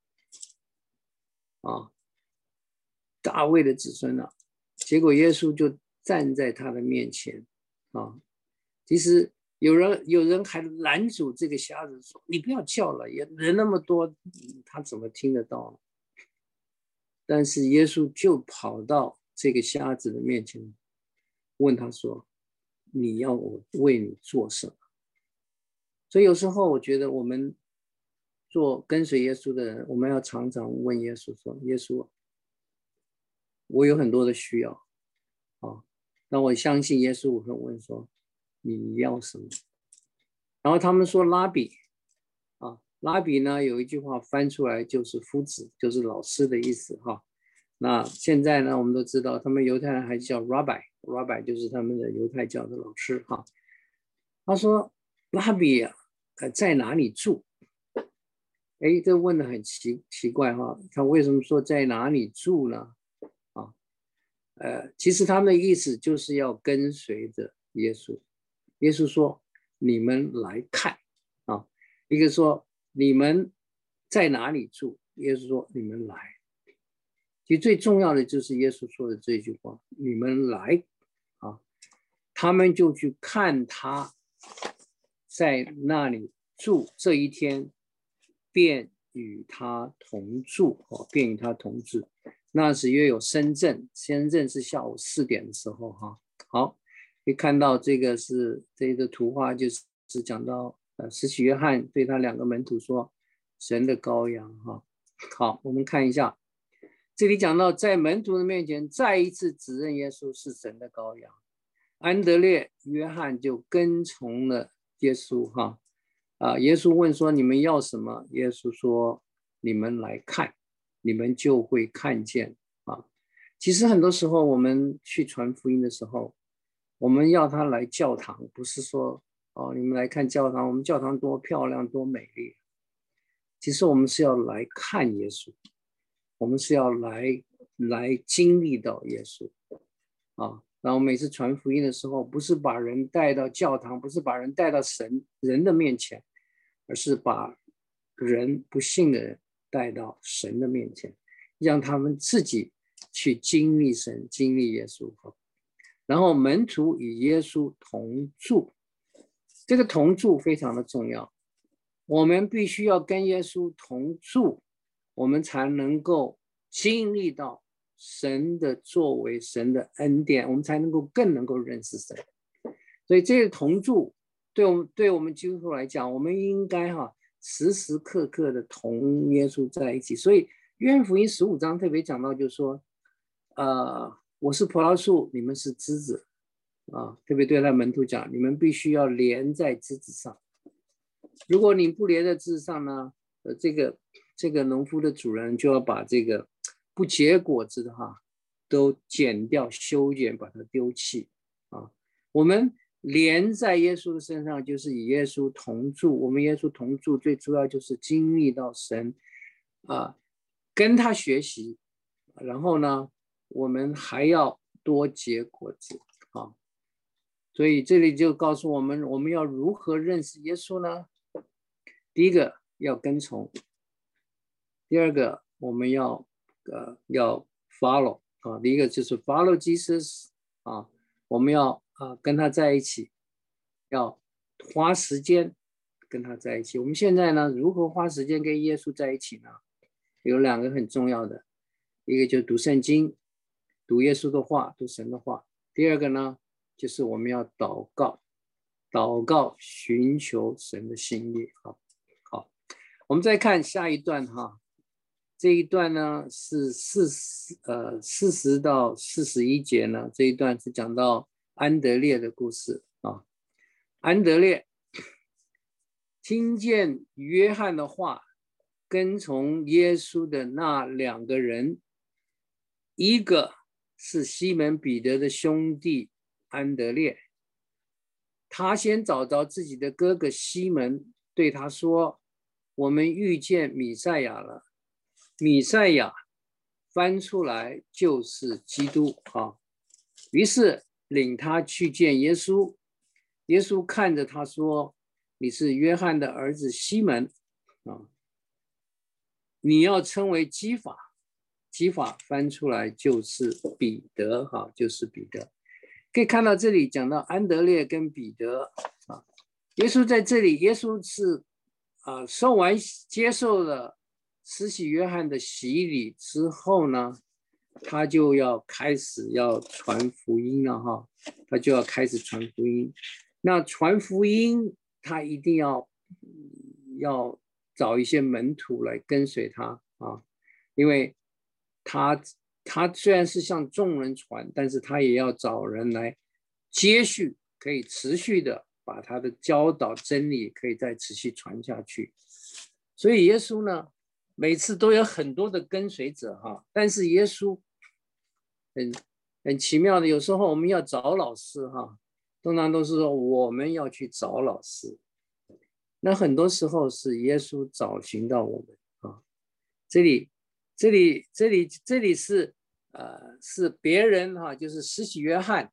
啊，大卫的子孙啊，结果耶稣就站在他的面前啊。其实有人有人还拦阻这个瞎子说：“你不要叫了，人那么多，他怎么听得到呢？”但是耶稣就跑到这个瞎子的面前，问他说：“你要我为你做什么？”所以有时候我觉得我们做跟随耶稣的人，我们要常常问耶稣说：“耶稣，我有很多的需要啊，那我相信耶稣，我会问说你要什么？”然后他们说拉比啊，拉比呢有一句话翻出来就是夫子，就是老师的意思哈。那现在呢，我们都知道他们犹太人还叫 rabbi，rabbi 就是他们的犹太教的老师哈。他说拉比啊，在哪里住？哎，这问的很奇奇怪哈，他为什么说在哪里住呢？啊，呃，其实他们的意思就是要跟随着耶稣。耶稣说：“你们来看啊。”一个说：“你们在哪里住？”耶稣说：“你们来。”其实最重要的就是耶稣说的这句话：“你们来啊。”他们就去看他在那里住，这一天便与他同住，哦，便与他同住。那时约有深圳，深圳是下午四点的时候哈。好，可以看到这个是这个图画，就是讲到呃，施洗约翰对他两个门徒说：“神的羔羊。”哈，好，我们看一下，这里讲到在门徒的面前再一次指认耶稣是神的羔羊。安德烈、约翰就跟从了耶稣哈。啊，耶稣问说：“你们要什么？”耶稣说：“你们来看，你们就会看见。”啊，其实很多时候我们去传福音的时候，我们要他来教堂，不是说哦，你们来看教堂，我们教堂多漂亮多美丽。其实我们是要来看耶稣，我们是要来来经历到耶稣啊。然后每次传福音的时候，不是把人带到教堂，不是把人带到神人的面前，而是把人不信的人带到神的面前，让他们自己去经历神，经历耶稣。然后门徒与耶稣同住，这个同住非常的重要，我们必须要跟耶稣同住，我们才能够经历到神的作为，神的恩典，我们才能够更能够认识神。所以这个同住对我们对我们基督徒来讲，我们应该哈、啊、时时刻刻的同耶稣在一起。所以约翰福音十五章特别讲到，就是说呃我是葡萄树，你们是枝子啊，特别对他门徒讲，你们必须要连在枝子上。如果你不连在枝子上呢，呃这个这个农夫的主人就要把这个不结果子的哈都剪掉修剪，把它丢弃啊。我们连在耶稣的身上，就是与耶稣同住。我们耶稣同住最主要就是经历到神啊，跟他学习，然后呢我们还要多结果子啊。所以这里就告诉我们，我们要如何认识耶稣呢？第一个要跟从第二个我们要呃要 follow 啊，第一个就是 follow Jesus 啊，我们要啊跟他在一起，要花时间跟他在一起。我们现在呢，如何花时间跟耶稣在一起呢？有两个很重要的，一个就是读圣经，读耶稣的话，读神的话。第二个呢，就是我们要祷告，祷告寻求神的心意。好，好，我们再看下一段哈，这一段呢是四十呃四十到四十一节呢，这一段是讲到安德烈的故事啊。安德烈听见约翰的话，跟从耶稣的那两个人，一个是西门彼得的兄弟安德烈，他先找着自己的哥哥西门，对他说：“我们遇见弥赛亚了。”弥赛亚翻出来就是基督啊。于是领他去见耶稣，耶稣看着他说：“你是约翰的儿子西门啊，你要称为基法。”基法翻出来就是彼得哈，就是彼得。可以看到这里讲到安德烈跟彼得啊，耶稣在这里，耶稣是啊受完接受了施洗约翰的洗礼之后呢，他就要开始要传福音了哈，他就要开始传福音。那传福音，他一定要要找一些门徒来跟随他啊，因为他他虽然是向众人传，但是他也要找人来接续，可以持续的把他的教导真理可以再持续传下去。所以耶稣呢，每次都有很多的跟随者哈，但是耶稣很很奇妙的，有时候我们要找老师哈，通常都是说我们要去找老师，那很多时候是耶稣找寻到我们啊。这里这里这里这里是呃是别人哈，就是施洗约翰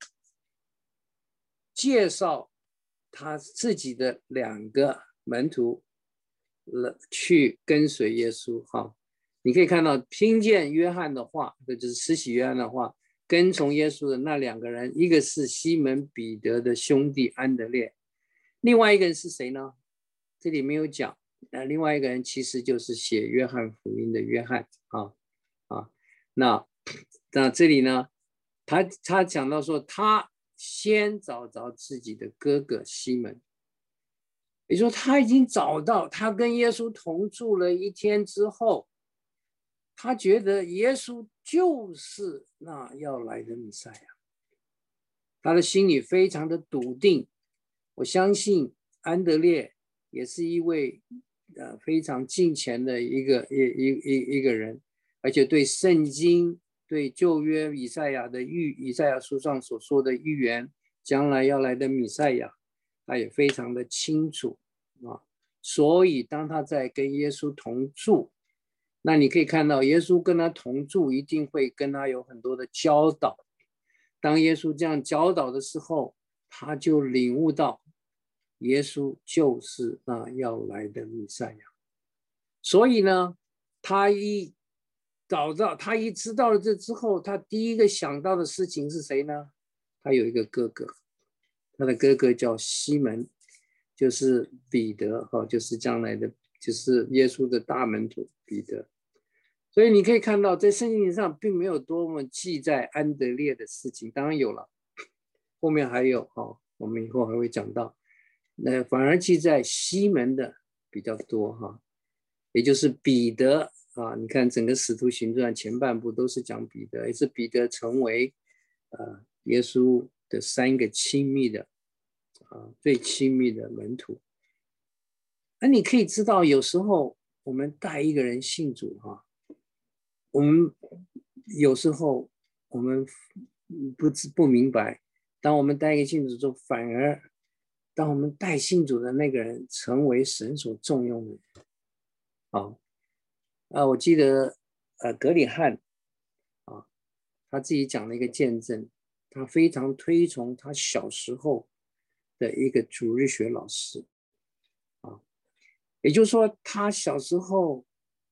介绍他自己的两个门徒去跟随耶稣哈。你可以看到听见约翰的话，这就是施洗约翰的话，跟从耶稣的那两个人，一个是西门彼得的兄弟安德烈，另外一个人是谁呢？这里没有讲。那另外一个人其实就是写约翰福音的约翰啊啊，那那这里呢，他他讲到说，他先找着自己的哥哥西门，也就是说他已经找到，他跟耶稣同住了一天之后，他觉得耶稣就是那要来的弥赛亚，他的心里非常的笃定。我相信安德烈也是一位呃非常敬虔的一个一一一一个人，而且对圣经、对旧约以赛亚的预以赛亚书上所说的预言，将来要来的弥赛亚，他也非常的清楚啊。所以当他在跟耶稣同住，那你可以看到耶稣跟他同住，一定会跟他有很多的教导。当耶稣这样教导的时候，他就领悟到耶稣就是那要来的弥赛亚。所以呢，他一找到，他一知道了这之后，他第一个想到的事情是谁呢？他有一个哥哥，他的哥哥叫西门，就是彼得，就是将来的，就是耶稣的大门徒彼得。所以你可以看到，在圣经上并没有多么记载安德烈的事情，当然有了，后面还有哦，我们以后还会讲到。那反而记载西门的比较多哈，也就是彼得啊。你看整个使徒行传前半部都是讲彼得，也是彼得成为呃耶稣的三个亲密的啊最亲密的门徒。那你可以知道，有时候我们带一个人信主哈。我们有时候我们不知不明白，当我们带一个信主之后，反而当我们带信主的那个人成为神所重用的人。啊，啊，我记得呃格里汉啊，他自己讲了一个见证，他非常推崇他小时候的一个主日学老师啊，也就是说他小时候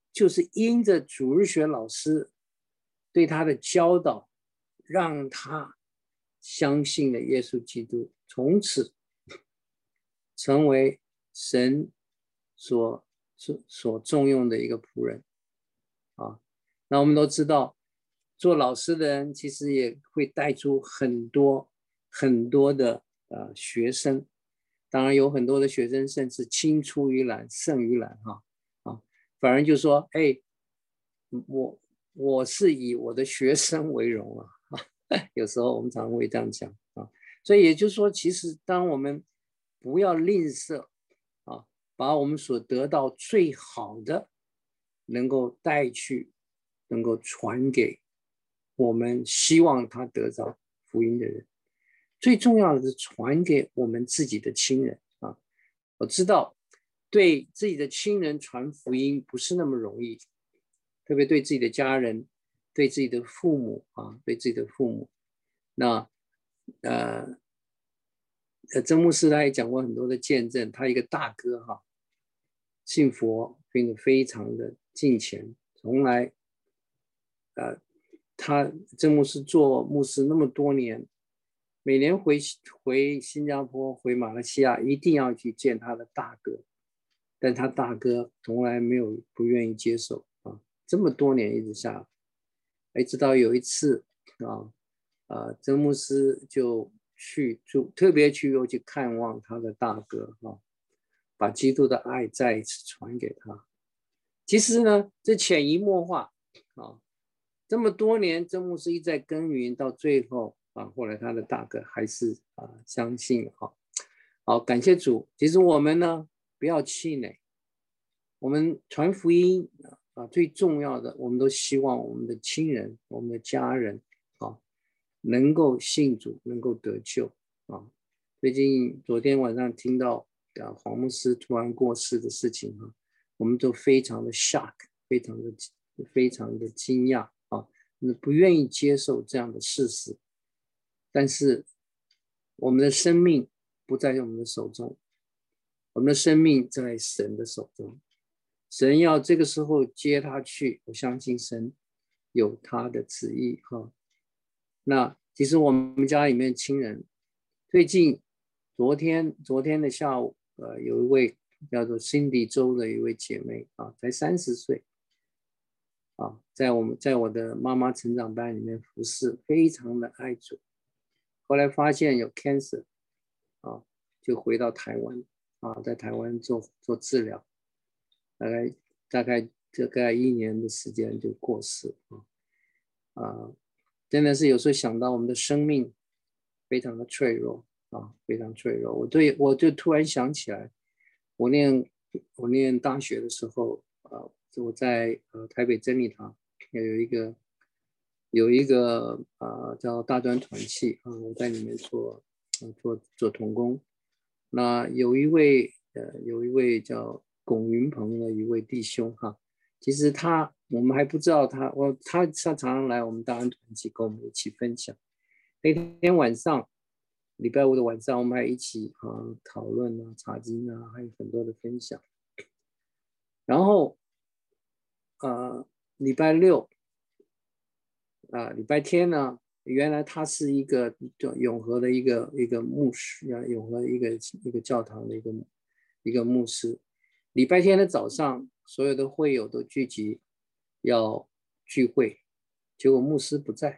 就是因着主日学老师对他的教导，让他相信了耶稣基督，从此成为神所所所重用的一个仆人啊。那我们都知道，做老师的人其实也会带出很多很多的呃学生，当然有很多的学生甚至青出于蓝胜于蓝哈啊，反而就说，哎，我我是以我的学生为荣啊。有时候我们常常会这样讲啊，所以也就是说，其实当我们不要吝啬啊，把我们所得到最好的能够带去，能够传给我们希望他得着福音的人。最重要的是传给我们自己的亲人啊。我知道对自己的亲人传福音不是那么容易，特别对自己的家人，对自己的父母啊，对自己的父母。那呃，曾牧师他也讲过很多的见证，他一个大哥哈，信佛，并且非常的敬虔，从来呃，他曾牧师做牧师那么多年，每年回回新加坡、回马来西亚，一定要去见他的大哥，但他大哥从来没有不愿意接受啊，这么多年一直下来，哎，直到有一次啊。啊，曾牧师就去就特别去又去看望他的大哥啊，把基督的爱再一次传给他。其实呢，这潜移默化啊，这么多年曾牧师一再耕耘，到最后啊，后来他的大哥还是啊相信哈。好，感谢主。其实我们呢不要气馁，我们传福音啊，最重要的，我们都希望我们的亲人、我们的家人啊。能够信主，能够得救啊！最近昨天晚上听到啊黄牧师突然过世的事情啊，我们都非常的 shock， 非常的非常的惊讶啊，不愿意接受这样的事实。但是我们的生命不在我们的手中，我们的生命在神的手中。神要这个时候接他去，我相信神有他的旨意哈。那其实我们家里面亲人，最近昨天昨天的下午，呃，有一位叫做 Cindy 州的一位姐妹啊，才三十岁，啊，在我们在我的妈妈成长班里面服侍，非常的爱主。后来发现有 cancer， 啊，就回到台湾啊，在台湾做做治疗，大概大概大概一年的时间就过世啊，啊。真的是有时候想到我们的生命非常的脆弱啊，非常脆弱。我对我就突然想起来，我念我念大学的时候啊，我在呃台北真理堂有一个有一个啊叫大专团契啊，我在里面做做做同工。那有一位呃有一位叫龚云鹏的一位弟兄哈。其实他，我们还不知道他，我他他常常来我们大安团契跟我们一起分享。那天晚上，礼拜五的晚上，我们还一起啊讨论啊、查经啊，还有很多的分享。然后，呃，礼拜六，啊、呃，礼拜天呢，原来他是一个永和的一个一个牧师啊，永和一个一个教堂的一个一个牧师。礼拜天的早上，所有的会友都聚集要聚会，结果牧师不在，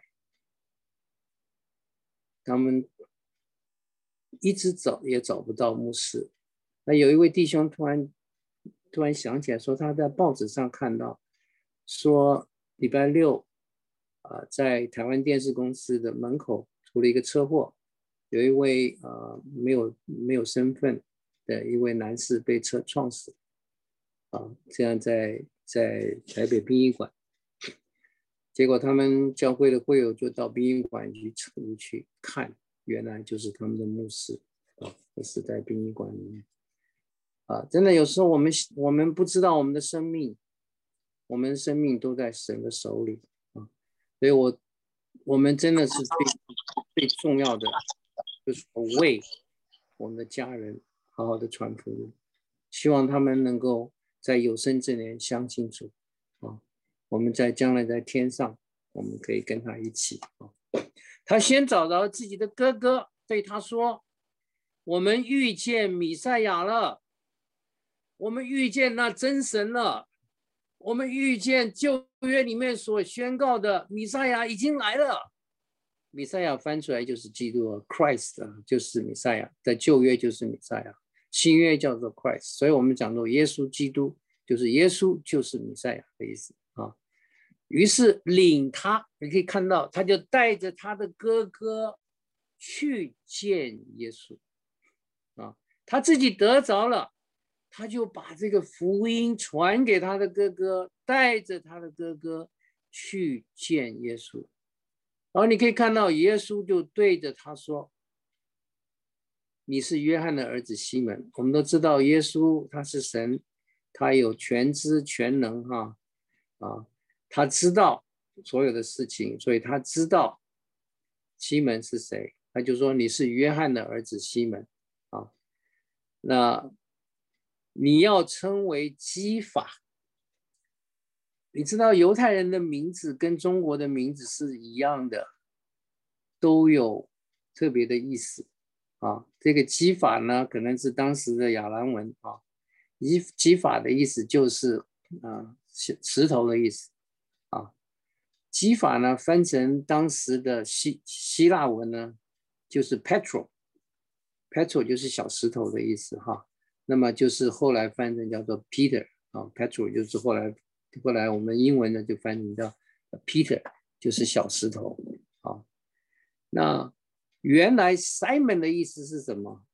他们一直找也找不到牧师。那有一位弟兄突然突然想起来说，他在报纸上看到说礼拜六啊、呃，在台湾电视公司的门口出了一个车祸，有一位啊、呃、没有没有身份的一位男士被车撞死。啊，这样在在台北殡仪馆，结果他们教会的会友就到殡仪馆去去看，原来就是他们的牧师啊，死在殡仪馆里面。啊，真的有时候我们我们不知道我们的生命，我们生命都在神的手里啊，所以我我们真的是最最重要的，就是为我们的家人好好的传福音，希望他们能够在有生之年相信主， 我们在将来在天上，我们可以跟他一起。他先找着自己的哥哥，对他说：我们遇见弥赛亚了，我们遇见那真神了，我们遇见旧约里面所宣告的弥赛亚已经来了。弥赛亚翻出来就是基督 Christ 就是弥赛亚，在旧约就是弥赛亚，新约叫做 Christ， 所以我们讲到耶稣基督就是耶稣就是弥赛亚的意思啊。于是领他，你可以看到他就带着他的哥哥去见耶稣啊，他自己得着了，他就把这个福音传给他的哥哥，带着他的哥哥去见耶稣。然后你可以看到耶稣就对着他说：你是约翰的儿子西门。我们都知道耶稣他是神，他有全知全能哈啊，他知道所有的事情，所以他知道西门是谁，他就说你是约翰的儿子西门啊，那你要称为基法。你知道犹太人的名字跟中国的名字是一样的，都有特别的意思啊。这个基法呢，可能是当时的亚兰文啊，基法的意思就是啊石头的意思啊。基法呢翻成当时的希希腊文呢，就是 Petro，Petro 就是小石头的意思哈。那么就是后来翻成叫做 Peter 啊 ，Petro 就是后来。后来我们英文呢就翻译叫 Peter， 就是小石头啊。那原来 Simon 的意思是什么？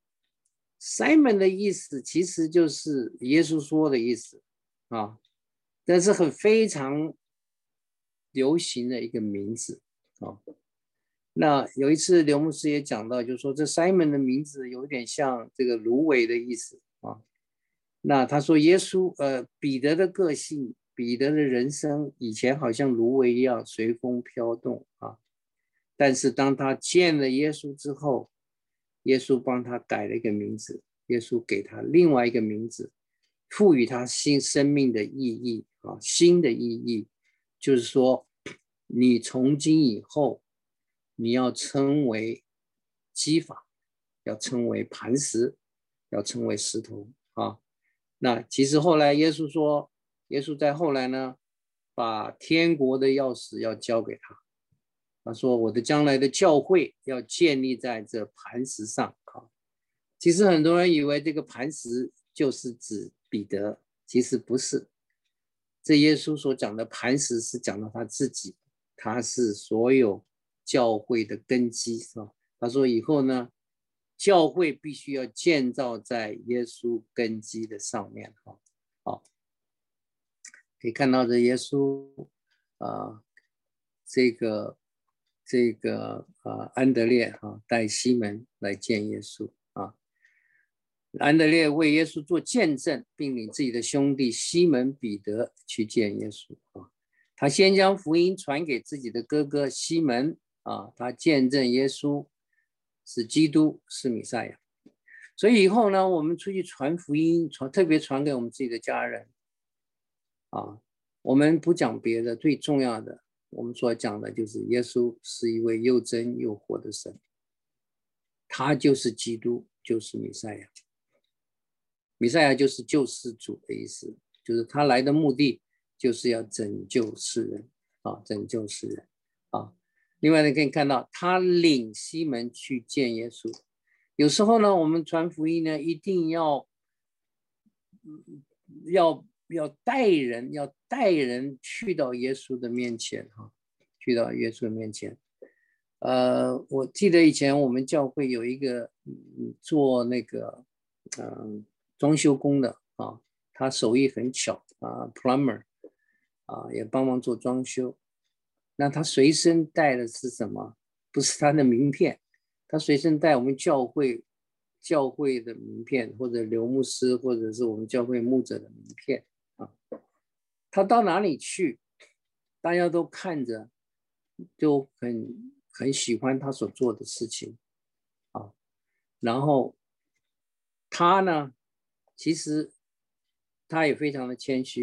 Simon 的意思其实就是耶稣说的意思啊，但是很非常流行的一个名字啊。那有一次刘牧师也讲到，就是说这 Simon 的名字有点像这个芦苇的意思啊。那他说耶稣呃彼得的个性，彼得的人生以前好像芦苇一样随风飘动啊，但是当他见了耶稣之后，耶稣帮他改了一个名字，耶稣给他另外一个名字，赋予他新生命的意义啊，新的意义，就是说你从今以后你要称为基法，要称为磐石，要称为石头啊。那其实后来耶稣说，耶稣在后来呢，把天国的钥匙要交给他。他说我的将来的教会要建立在这磐石上。其实很多人以为这个磐石就是指彼得，其实不是。这耶稣所讲的磐石是讲到他自己，他是所有教会的根基。他说以后呢，教会必须要建造在耶稣根基的上面。好，可以看到这耶稣啊，这个这个啊安德烈啊带西门来见耶稣啊。安德烈为耶稣做见证，并领自己的兄弟西门彼得去见耶稣啊。他先将福音传给自己的哥哥西门啊，他见证耶稣是基督，是弥赛亚。所以以后呢，我们出去传福音，传特别传给我们自己的家人啊。我们不讲别的，最重要的，我们所讲的就是耶稣是一位又真又活的神，他就是基督，就是弥赛亚。弥赛亚就是救世主的意思，就是他来的目的就是要拯救世人啊，拯救世人啊。另外呢，可以看到他领西门去见耶稣。有时候呢，我们传福音呢，一定要要要带人，要带人去到耶稣的面前哈，去到耶稣的面前。呃，我记得以前我们教会有一个嗯做那个嗯。呃装修工的啊，他手艺很巧啊 ，plumber 啊，也帮忙做装修。那他随身带的是什么？不是他的名片，他随身带我们教会教会的名片，或者刘牧师，或者是我们教会牧者的名片啊。他到哪里去，大家都看着，就很很喜欢他所做的事情啊。然后他呢？其实他也非常的谦虚，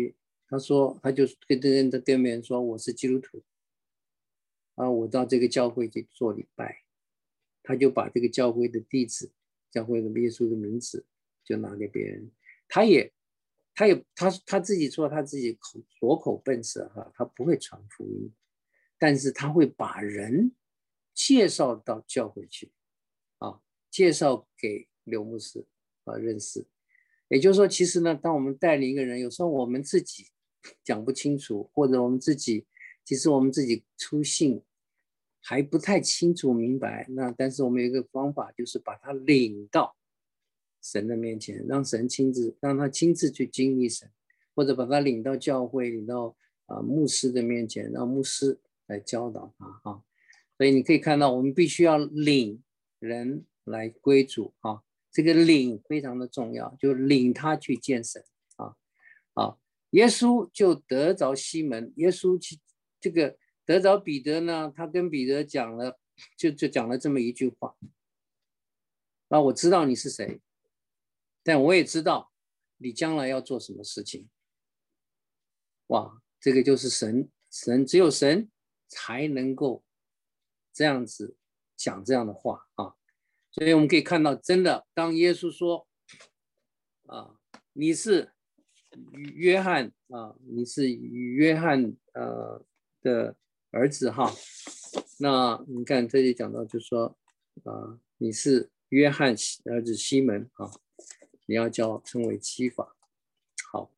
他说他就跟跟跟别人说我是基督徒啊，我到这个教会去做礼拜，他就把这个教会的地址、教会的耶稣的名字就拿给别人，他也他也他他自己说他自己口拙口笨舌哈，他不会传福音，但是他会把人介绍到教会去啊，介绍给刘牧师啊认识。也就是说，其实呢，当我们带领一个人，有时候我们自己讲不清楚，或者我们自己其实我们自己初信还不太清楚明白，那但是我们有一个方法，就是把他领到神的面前，让神亲自让他亲自去经历神，或者把他领到教会，领到啊牧师的面前，让牧师来教导他啊。所以你可以看到，我们必须要领人来归主啊。这个领非常的重要，就领他去见神啊啊！耶稣就得着西门，耶稣去这个得着彼得呢，他跟彼得讲了，就就讲了这么一句话啊，我知道你是谁，但我也知道你将来要做什么事情。哇，这个就是神，神只有神才能够这样子讲这样的话啊。所以我们可以看到，真的，当耶稣说啊，你是约翰啊，你是约翰呃的儿子哈，那你看这里讲到，就说啊，你是约翰儿子西门啊，你要叫称为基法。好，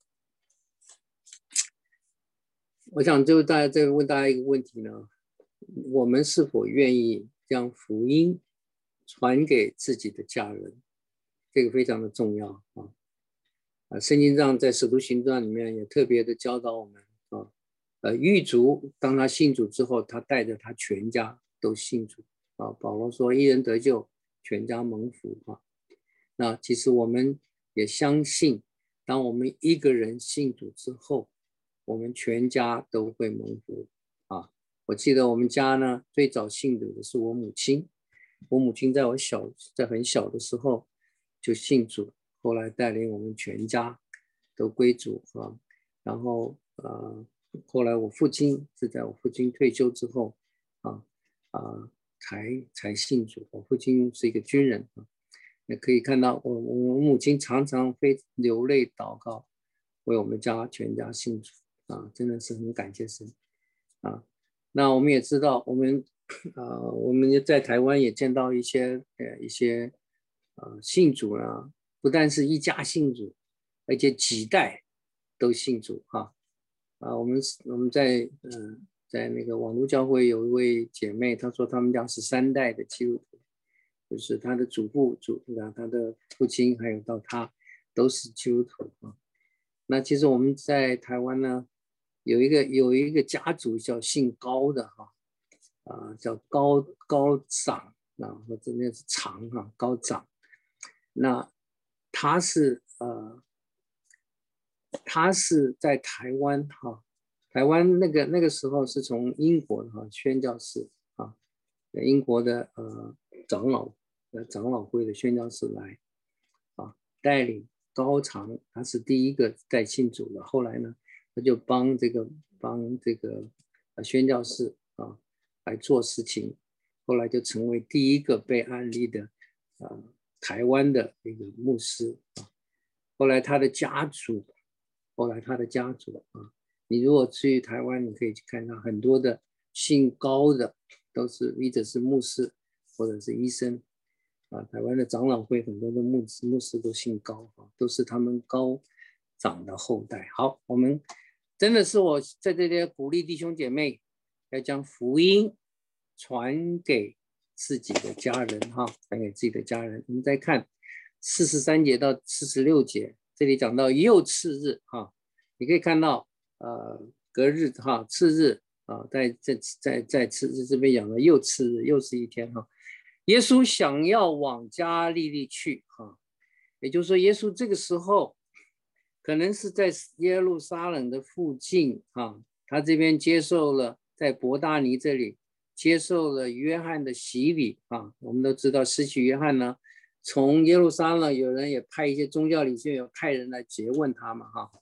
我想就大家再问大家一个问题呢，我们是否愿意将福音传给自己的家人？这个非常的重要啊！啊，圣经上在使徒行传里面也特别的教导我们啊，呃，狱卒当他信主之后，他带着他全家都信主啊。保罗说：“一人得救，全家蒙福啊。”那其实我们也相信，当我们一个人信主之后，我们全家都会蒙福啊。我记得我们家呢，最早信主的是我母亲。我母亲在我小，在很小的时候就信主，后来带领我们全家都归主啊。然后呃，后来我父亲是在我父亲退休之后啊啊才才信主。我父亲是一个军人啊，也可以看到我我母亲常常会流泪祷告，为我们家全家信主啊，真的是很感谢神啊。那我们也知道，我们啊、呃，我们在台湾也见到一些呃一些呃信主啊，不但是一家信主，而且几代都信主哈啊。我们我们在嗯、呃、在那个网络教会有一位姐妹，她说他们家是三代的基督徒，就是她的祖父祖啊，她的父亲还有到她都是基督徒啊。那其实我们在台湾呢，有一个有一个家族叫姓高的哈。啊，叫高高长啊，或者那是长哈，高长。那他是呃，他是在台湾哈，台湾那个那个时候是从英国的哈宣教士啊，英国的呃长老呃长老会的宣教士来啊，带领高长，他是第一个带信主的。后来呢，他就帮这个帮这个呃宣教士啊。来做事情，后来就成为第一个被安立的呃台湾的一个牧师啊。后来他的家族，后来他的家族啊，你如果去台湾，你可以去看到很多的姓高的，都是一者是牧师或者是医生啊。台湾的长老会很多的牧师牧师都姓高啊，都是他们高长的后代。好，我们真的是我在这里鼓励弟兄姐妹。要将福音传给自己的家人哈，传给自己的家人。我们再看四十三节到四十六节，这里讲到又次日哈，你可以看到呃隔日哈，次日啊，在在在在次日这边讲的又次日，又是一天哈。耶稣想要往加利利去哈，也就是说耶稣这个时候可能是在耶路撒冷的附近哈，他这边接受了。在伯大尼这里接受了约翰的洗礼啊，我们都知道施洗约翰呢，从耶路撒冷有人也派一些宗教领袖，有派人来诘问他嘛哈，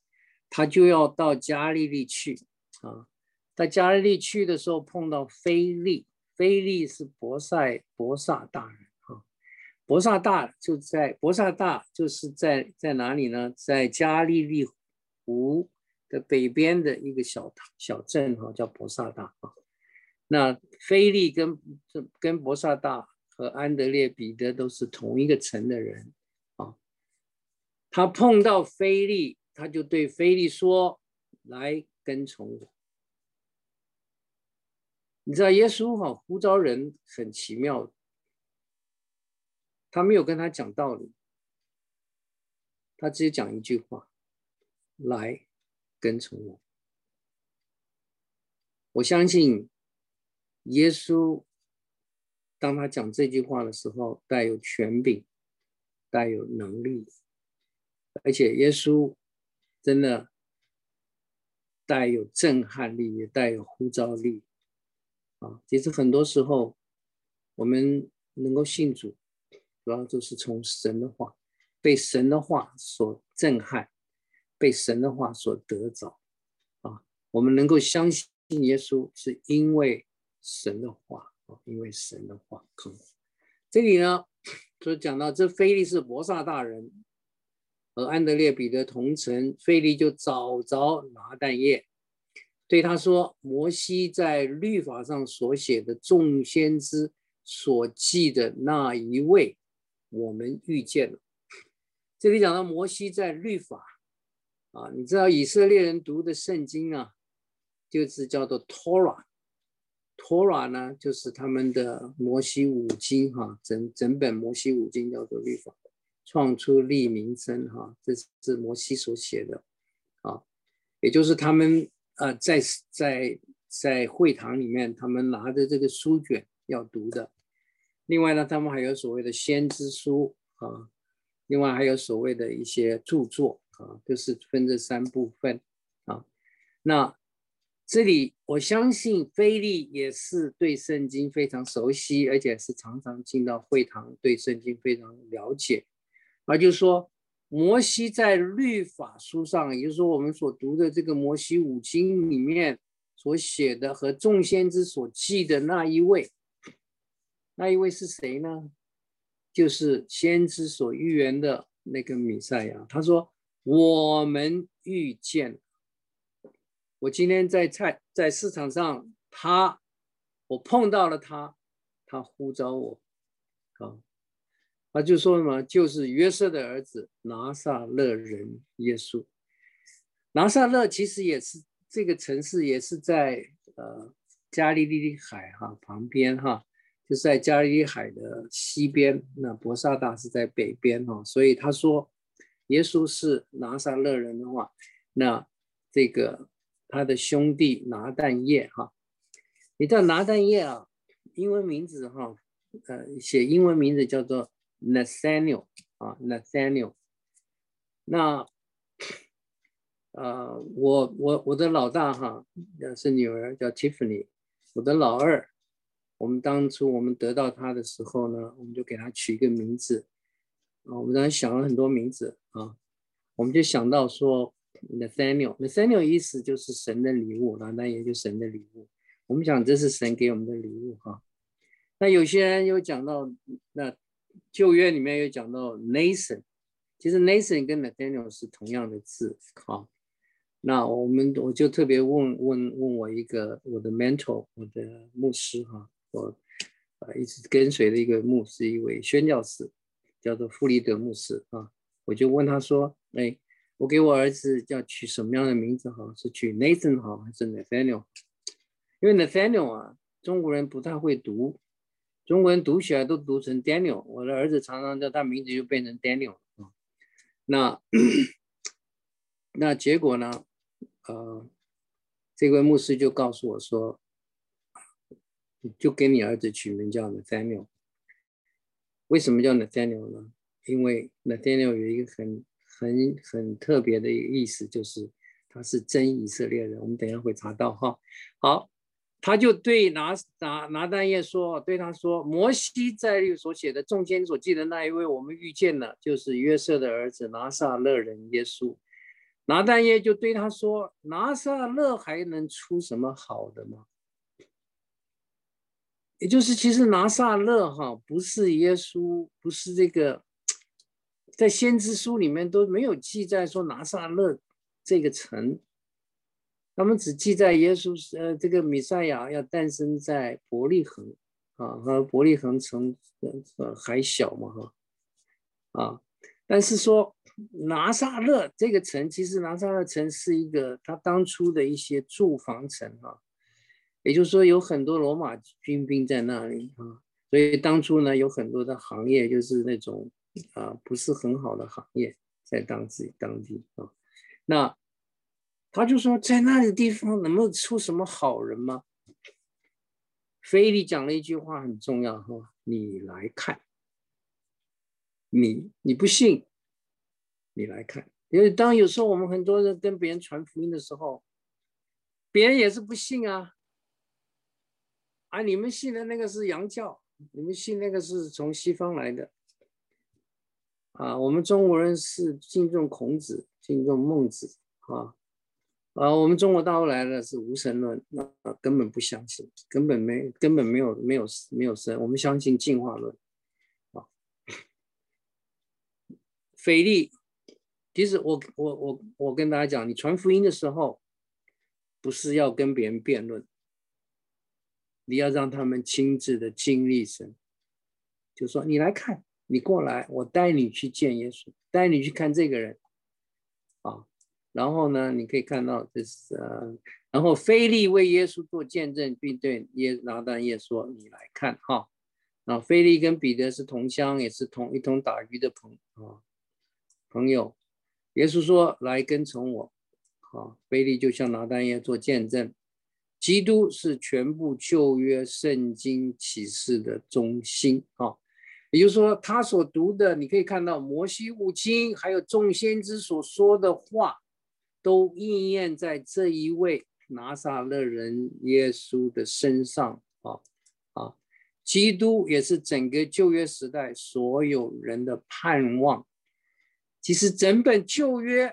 他就要到加利利去啊。在加利利去的时候碰到腓利，腓利是伯赛伯萨大人啊。伯萨大就在伯萨大就是在在哪里呢？在加利利湖的北边的一个小小镇哈，叫伯萨大啊。那腓利跟跟伯萨大和安德烈、彼得都是同一个城的人啊。他碰到腓利，他就对腓利说：“来跟从我。”你知道耶稣哈呼召人很奇妙的，他没有跟他讲道理，他只有讲一句话：“来跟从我。”我相信耶稣当他讲这句话的时候，带有权柄，带有能力，而且耶稣真的带有震撼力，也带有呼召力啊！其实很多时候我们能够信主，主要就是从神的话，被神的话所震撼，被神的话所得着啊！我们能够相信耶稣，是因为神的话，因为神的话。这里呢，就讲到这腓利是伯萨大人，和安德烈、彼得同城，腓利就找着拿但业，对他说：“摩西在律法上所写的众先知所记的那一位，我们遇见了。”这里讲到摩西在律法啊，你知道以色列人读的圣经啊，就是叫做 Torah。Torah 呢，就是他们的摩西五经哈、啊，整整本摩西五经叫做律法。创出立民生哈，这是摩西所写的啊，也就是他们呃在在在会堂里面，他们拿着这个书卷要读的。另外呢，他们还有所谓的先知书啊，另外还有所谓的一些著作啊，就是分这三部分啊。那这里我相信腓利也是对圣经非常熟悉，而且是常常进到会堂，对圣经非常了解。而就是说，摩西在律法书上，也就是说我们所读的这个摩西五经里面所写的和众先知所记的那一位，那一位是谁呢？就是先知所预言的那个弥赛亚。他说：“我们遇见了。”我今天在菜在市场上，他我碰到了他，他呼召我啊。他就说什么，就是约瑟的儿子拿撒勒人耶稣。拿撒勒其实也是这个城市，也是在呃加利利海哈旁边哈，就是在加利利海的西边。那伯萨大是在北边哈，所以他说耶稣是拿撒勒人的话，那这个他的兄弟拿但业哈，你知道拿但业啊，英文名字哈，呃，写英文名字叫做Nathaniel 啊 ，Nathaniel。那呃，我我我的老大哈是女儿叫 Tiffany， 我的老二，我们当初我们得到他的时候呢，我们就给他取一个名字啊，我们当时想了很多名字啊，我们就想到说 Nathaniel，Nathaniel 意思就是神的礼物，那那也就神的礼物，我们想这是神给我们的礼物哈。那有些人有讲到那。旧约里面有讲到 Nathan， 其实 Nathan 跟 Nathaniel 是同样的字啊。那我们我就特别问问问我一个我的 mentor， 我的牧师哈，我呃一直跟随的一个牧师，一位宣教士，叫做弗里德牧师啊。我就问他说，哎，我给我儿子要取什么样的名字好？是取 Nathan 好还是 Nathaniel？ 因为 Nathaniel 啊，中国人不太会读。中国人读起来都读成 Daniel， 我的儿子常常叫他名字就变成 Daniel 啊。那那结果呢？呃，这位牧师就告诉我说，就给你儿子取名叫 Nathaniel。为什么叫 Nathaniel 呢？因为 Nathaniel 有一个很很很特别的一个意思，就是他是真以色列人。我们等一下会查到哈。好。他就对拿拿拿但业说，对他说，摩西在律所写的众先所记的那一位，我们遇见了，就是约瑟的儿子拿撒勒人耶稣。 拿但业就对他说：拿撒勒还能出什么好的吗？也就是其实拿撒勒哈不是耶稣，不是这个，在先知书里面都没有记载说拿撒勒这个城，他们只记载耶稣呃这个弥赛亚要诞生在伯利恒啊，和伯利恒城呃还小嘛哈啊，但是说拿撒勒这个城，其实拿撒勒城是一个他当初的一些住房城啊。也就是说，有很多罗马军兵在那里啊，所以当初呢，有很多的行业就是那种啊不是很好的行业，在当地当地啊。那他就说，在那里地方能不能出什么好人吗？腓利讲了一句话很重要哈，你来看，你你不信，你来看。因为当有时候我们很多人跟别人传福音的时候，别人也是不信啊。啊，你们信的那个是洋教，你们信那个是从西方来的，啊，我们中国人是敬重孔子，敬重孟子，啊，啊，我们中国大陆来的是无神论，那根本不相信，根本没根本没有没有没有神，我们相信进化论，啊，腓利，其实我我我我跟大家讲，你传福音的时候，不是要跟别人辩论。你要让他们亲自的经历神，就说你来看，你过来，我带你去见耶稣，带你去看这个人，啊，然后呢，你可以看到这是呃，然后腓利为耶稣做见证，并对耶拿但业说：“你来看哈。”啊，腓利跟彼得是同乡，也是同一同打鱼的朋啊朋友。耶稣说：“来跟从我。”啊，腓利就向拿但业做见证。基督是全部旧约圣经启示的中心啊，也就是说，他所读的，你可以看到摩西五经，还有众先知所说的话，都应验在这一位拿撒勒人耶稣的身上啊啊！基督也是整个旧约时代所有人的盼望。其实整本旧约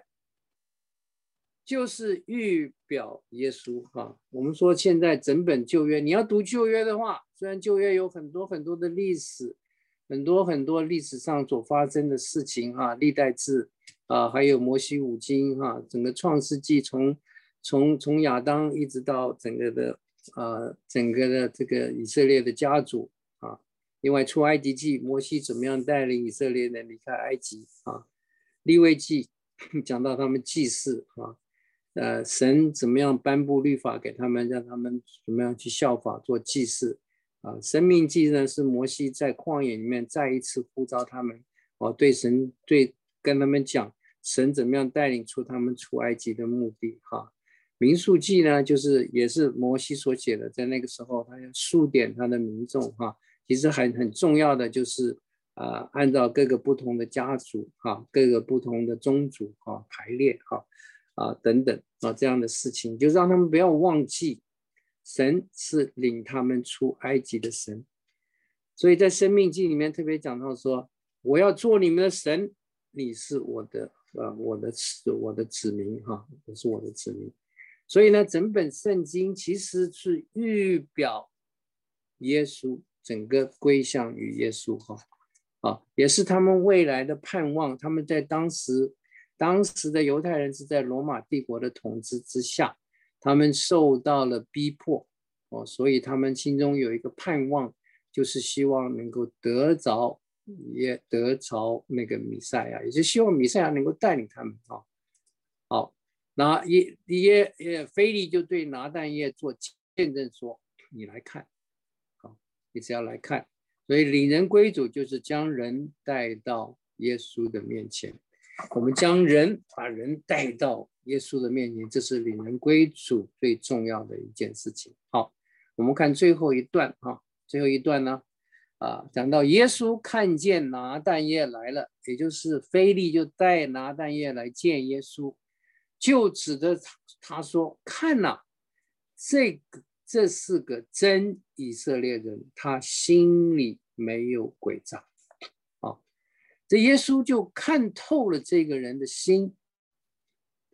就是预表耶稣哈。我们说现在整本旧约，你要读旧约的话，虽然旧约有很多很多的历史，很多很多历史上所发生的事情哈，历代志啊，还有摩西五经哈，整个创世纪从从从亚当一直到整个的呃整个的这个以色列的家族啊，另外出埃及记，摩西怎么样带领以色列人离开埃及啊，利未记讲到他们祭祀啊。呃，神怎么样颁布律法给他们，让他们怎么样去效法做祭祀啊？生命记呢是摩西在旷野里面再一次呼召他们，哦，对神对跟他们讲神怎么样带领出他们出埃及的目的哈。民数记呢就是也是摩西所写的，在那个时候他要数点他的民众哈，其实很很重要的就是啊、呃，按照各个不同的家族哈，各个不同的宗族哈排列哈。啊，等等啊，这样的事情，就让他们不要忘记，神是领他们出埃及的神。所以在生命记里面特别讲到说，我要做你们的神，你是我的啊，我的我的子民哈，我是我的子民。所以呢，整本圣经其实是预表耶稣，整个归向于耶稣哈，啊，也是他们未来的盼望。他们在当时。当时的犹太人是在罗马帝国的统治之下，他们受到了逼迫，哦，所以他们心中有一个盼望，就是希望能够得着，也得着那个弥赛亚，也就希望弥赛亚能够带领他们啊。好，那也也也腓利就对拿但业做见证说：“你来看，好，你只要来看。”所以领人归主就是将人带到耶稣的面前。我们将人把人带到耶稣的面前，这是领人归主最重要的一件事情。好，我们看最后一段哈，最后一段呢，啊，讲到耶稣看见拿但业来了，也就是腓利就带拿但业来见耶稣，就指着他说：“看哪，这个这是个真以色列人，他心里没有诡诈。”这耶稣就看透了这个人的心，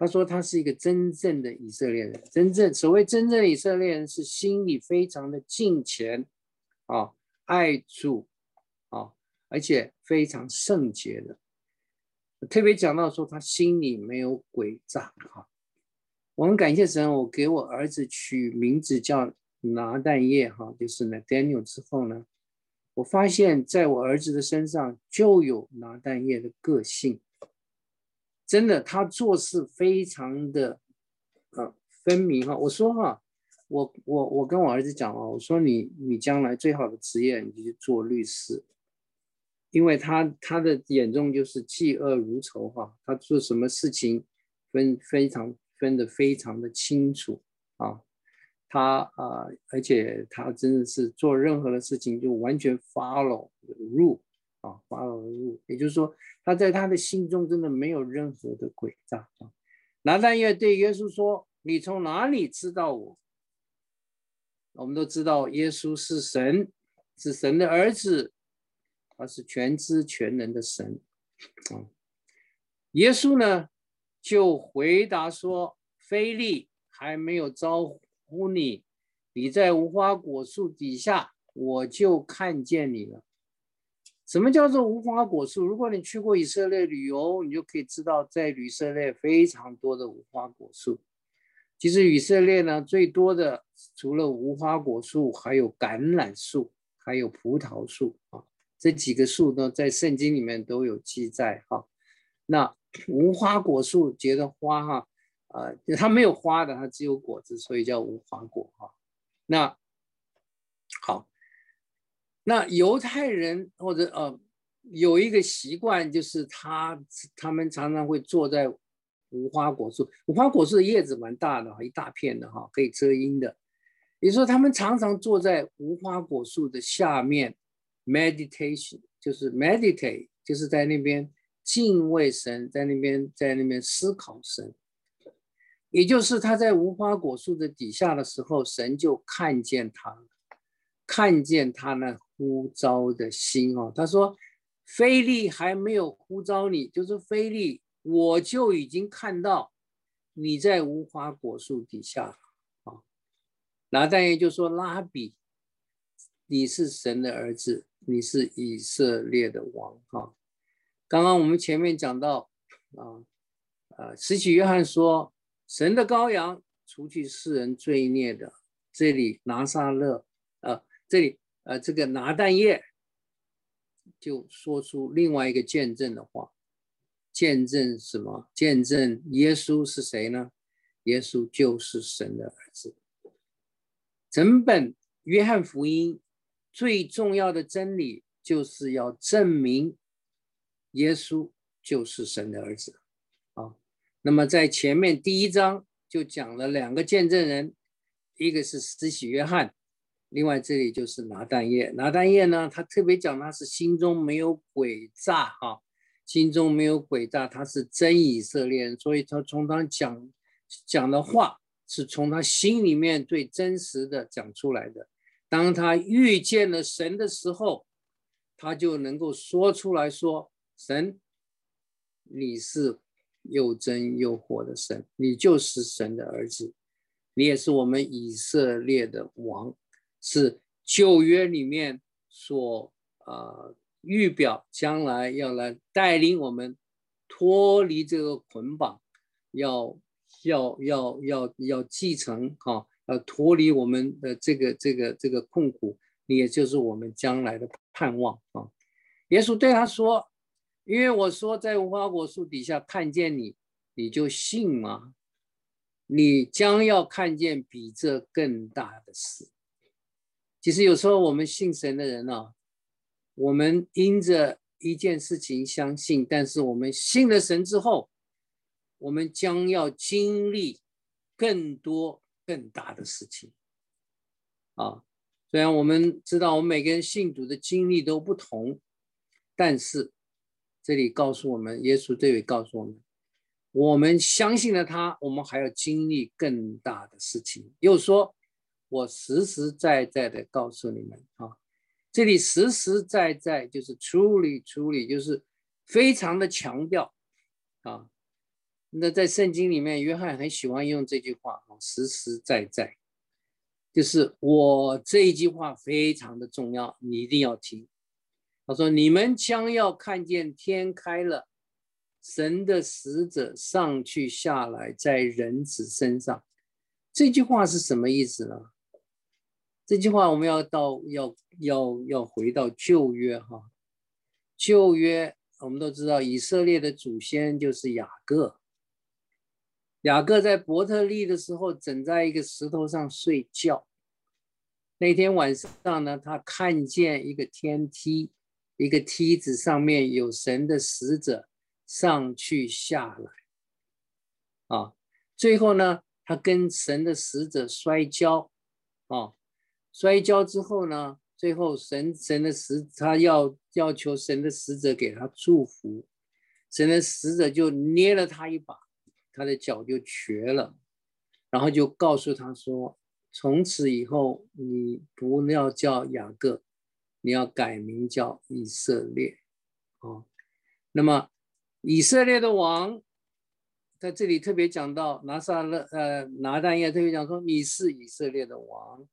他说他是一个真正的以色列人，真正所谓真正的以色列人是心里非常的敬虔啊，爱主啊，而且非常圣洁的。特别讲到说他心里没有诡诈啊。我很感谢神，我给我儿子取名字叫拿但业哈，就是 Nathaniel 之后呢，我发现在我儿子的身上就有拿但业的个性。真的，他做事非常的呃分明哈。我说哈，我我我跟我儿子讲哦，我说你你将来最好的职业你就去做律师，因为他他的眼中就是嫉恶如仇哈，他做什么事情分非常分得非常的清楚啊，他啊、呃，而且他真的是做任何的事情就完全 follow rule 啊 ，follow rule， 也就是说他在他的心中真的没有任何的诡诈啊。拿但业对耶稣说：“你从哪里知道我？”我们都知道耶稣是神，是神的儿子。他是全知全能的神啊！耶稣呢就回答说：“非利还没有招呼你，你在无花果树底下，我就看见你了。”什么叫做无花果树？如果你去过以色列旅游，你就可以知道，在以色列非常多的无花果树。其实以色列呢，最多的除了无花果树，还有橄榄树，还有葡萄树啊。这几个树呢，在圣经里面都有记载哈。那无花果树结的花哈，呃，它没有花的，它只有果子，所以叫无花果哈。那好，那犹太人或者呃有一个习惯，就是他他们常常会坐在无花果树。无花果树的叶子蛮大的，一大片的哈，可以遮阴的。也就是说，他们常常坐在无花果树的下面。meditation 就是 meditate， 就是在那边敬畏神，在那边在那边思考神。也就是他在无花果树的底下的时候，神就看见他，看见他那呼召的心哦。他说：“非利还没有呼召你，就是非利，我就已经看到你在无花果树底下啊。”拿但业就说：“拉比，你是神的儿子。”你是以色列的王哈。刚刚我们前面讲到啊，呃，施洗约翰说，神的羔羊除去世人罪孽的。这里拿撒勒，呃，这里呃这个拿但业就说出另外一个见证的话，见证什么？见证耶稣是谁呢？耶稣就是神的儿子。整本约翰福音最重要的真理就是要证明耶稣就是神的儿子啊。那么在前面第一章就讲了两个见证人，一个是施洗约翰，另外这里就是拿但业。拿但业呢，他特别讲他是心中没有诡诈哈，心中没有诡诈，他是真以色列人，所以他从他讲讲的话是从他心里面最真实的讲出来的。当他遇见了神的时候，他就能够说出来说：“神，你是又真又活的神，你就是神的儿子，你也是我们以色列的王，是旧约里面所呃预表将来要来带领我们脱离这个捆绑，要要要要要继承哈。啊”呃，脱离我们的这个这个这个困苦，你也就是我们将来的盼望啊。耶稣对他说：“因为我说在无花果树底下看见你，你就信吗？你将要看见比这更大的事。”其实有时候我们信神的人啊，我们因着一件事情相信，但是我们信了神之后，我们将要经历更多更大的事情啊！虽然我们知道我们每个人信主的经历都不同，但是这里告诉我们，耶稣这里告诉我们，我们相信了他，我们还要经历更大的事情。又说，我实实在在的告诉你们啊，这里实实在在就是 truly truly， 就是非常的强调啊。 那在圣经里面，约翰很喜欢用这句话，实实在在，就是我这一句话非常的重要，你一定要听。他说：“你们将要看见天开了，神的使者上去下来，在人子身上。”这句话是什么意思呢？这句话我们要到要要要回到旧约哈，旧约我们都知道，以色列的祖先就是雅各。雅各在伯特利的时候，枕在一个石头上睡觉。那天晚上呢，他看见一个天梯，一个梯子上面有神的使者上去下来。啊，最后呢，他跟神的使者摔跤，啊，摔跤之后呢，最后神神的使他要要求神的使者给他祝福，神的使者就捏了他一把，他的脚就瘸了，然后就告诉他说：“从此以后，你不要叫雅各，你要改名叫以色列。”哦，那么以色列的王在这里特别讲到拿撒勒，呃，拿但业特别讲说你是以色列的王。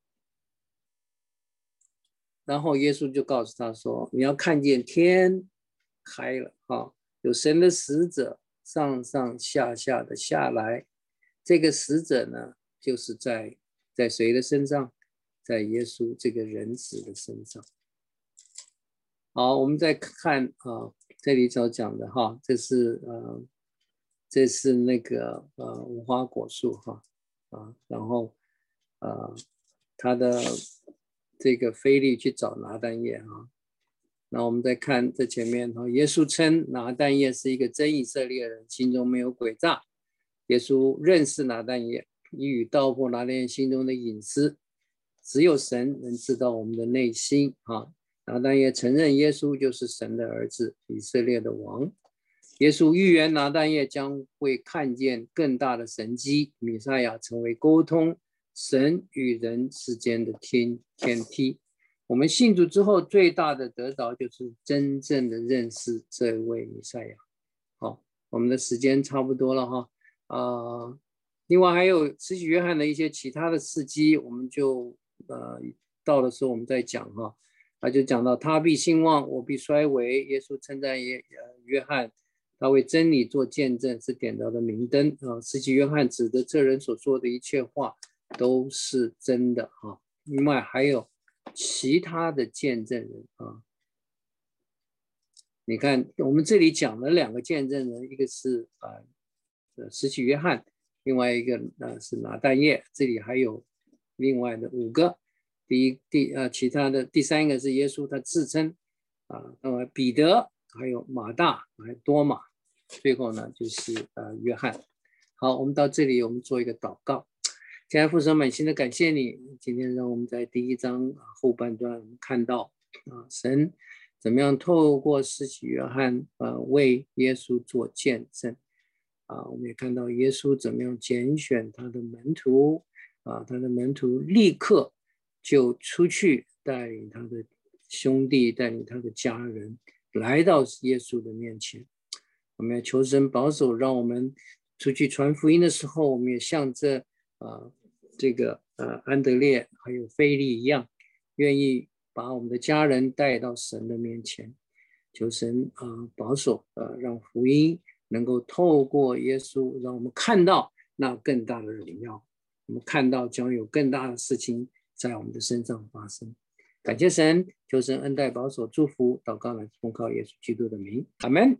然后耶稣就告诉他说：“你要看见天开了，哈，有神的使者。”上上下下的下来，这个使者呢，就是在在谁的身上？在耶稣这个人子的身上。好，我们再看啊，这里所讲的哈，这是呃，这是那个呃无花果树哈啊，然后呃他的这个腓力去找拿但业哈。那我们再看这前面，耶稣称拿但业是一个真以色列人，心中没有诡诈。耶稣认识拿但业，一语道破拿但业心中的隐私，只有神能知道我们的内心啊。拿但业承认耶稣就是神的儿子，以色列的王。耶稣预言拿但业将会看见更大的神迹，弥赛亚成为沟通神与人之间的天天梯。我们信主之后，最大的得着就是真正的认识这位弥赛亚。好，我们的时间差不多了哈。啊、呃，另外还有施洗约翰的一些其他的事迹，我们就呃到的时候我们再讲哈。他就讲到他必兴旺，我必衰微。耶稣称赞约约翰，他为真理做见证，是点着的明灯啊。施洗约翰指的这人所说的一切话都是真的哈。另外还有其他的见证人啊，你看我们这里讲了两个见证人，一个是啊施洗约翰，另外一个呃是拿但业，这里还有另外的五个，第一第呃其他的第三个是耶稣他自称啊，那么彼得还有马大还有多马，最后呢就是呃约翰。好，我们到这里我们做一个祷告。亲爱的父神，满心的感谢你，今天让我们在第一章后半段看到啊，神怎么样透过施洗约翰啊为耶稣做见证啊，我们也看到耶稣怎么样拣选他的门徒啊，他的门徒立刻就出去带领他的兄弟，带领他的家人来到耶稣的面前。我们要求神保守，让我们出去传福音的时候，我们也像这啊这个呃安德烈还有腓力一样，愿意把我们的家人带到神的面前，求神啊、呃、保守呃让福音能够透过耶稣，让我们看到那更大的荣耀，我们看到将有更大的事情在我们的身上发生。感谢神，求神恩待保守祝福，祷告来奉靠耶稣基督的名，阿们。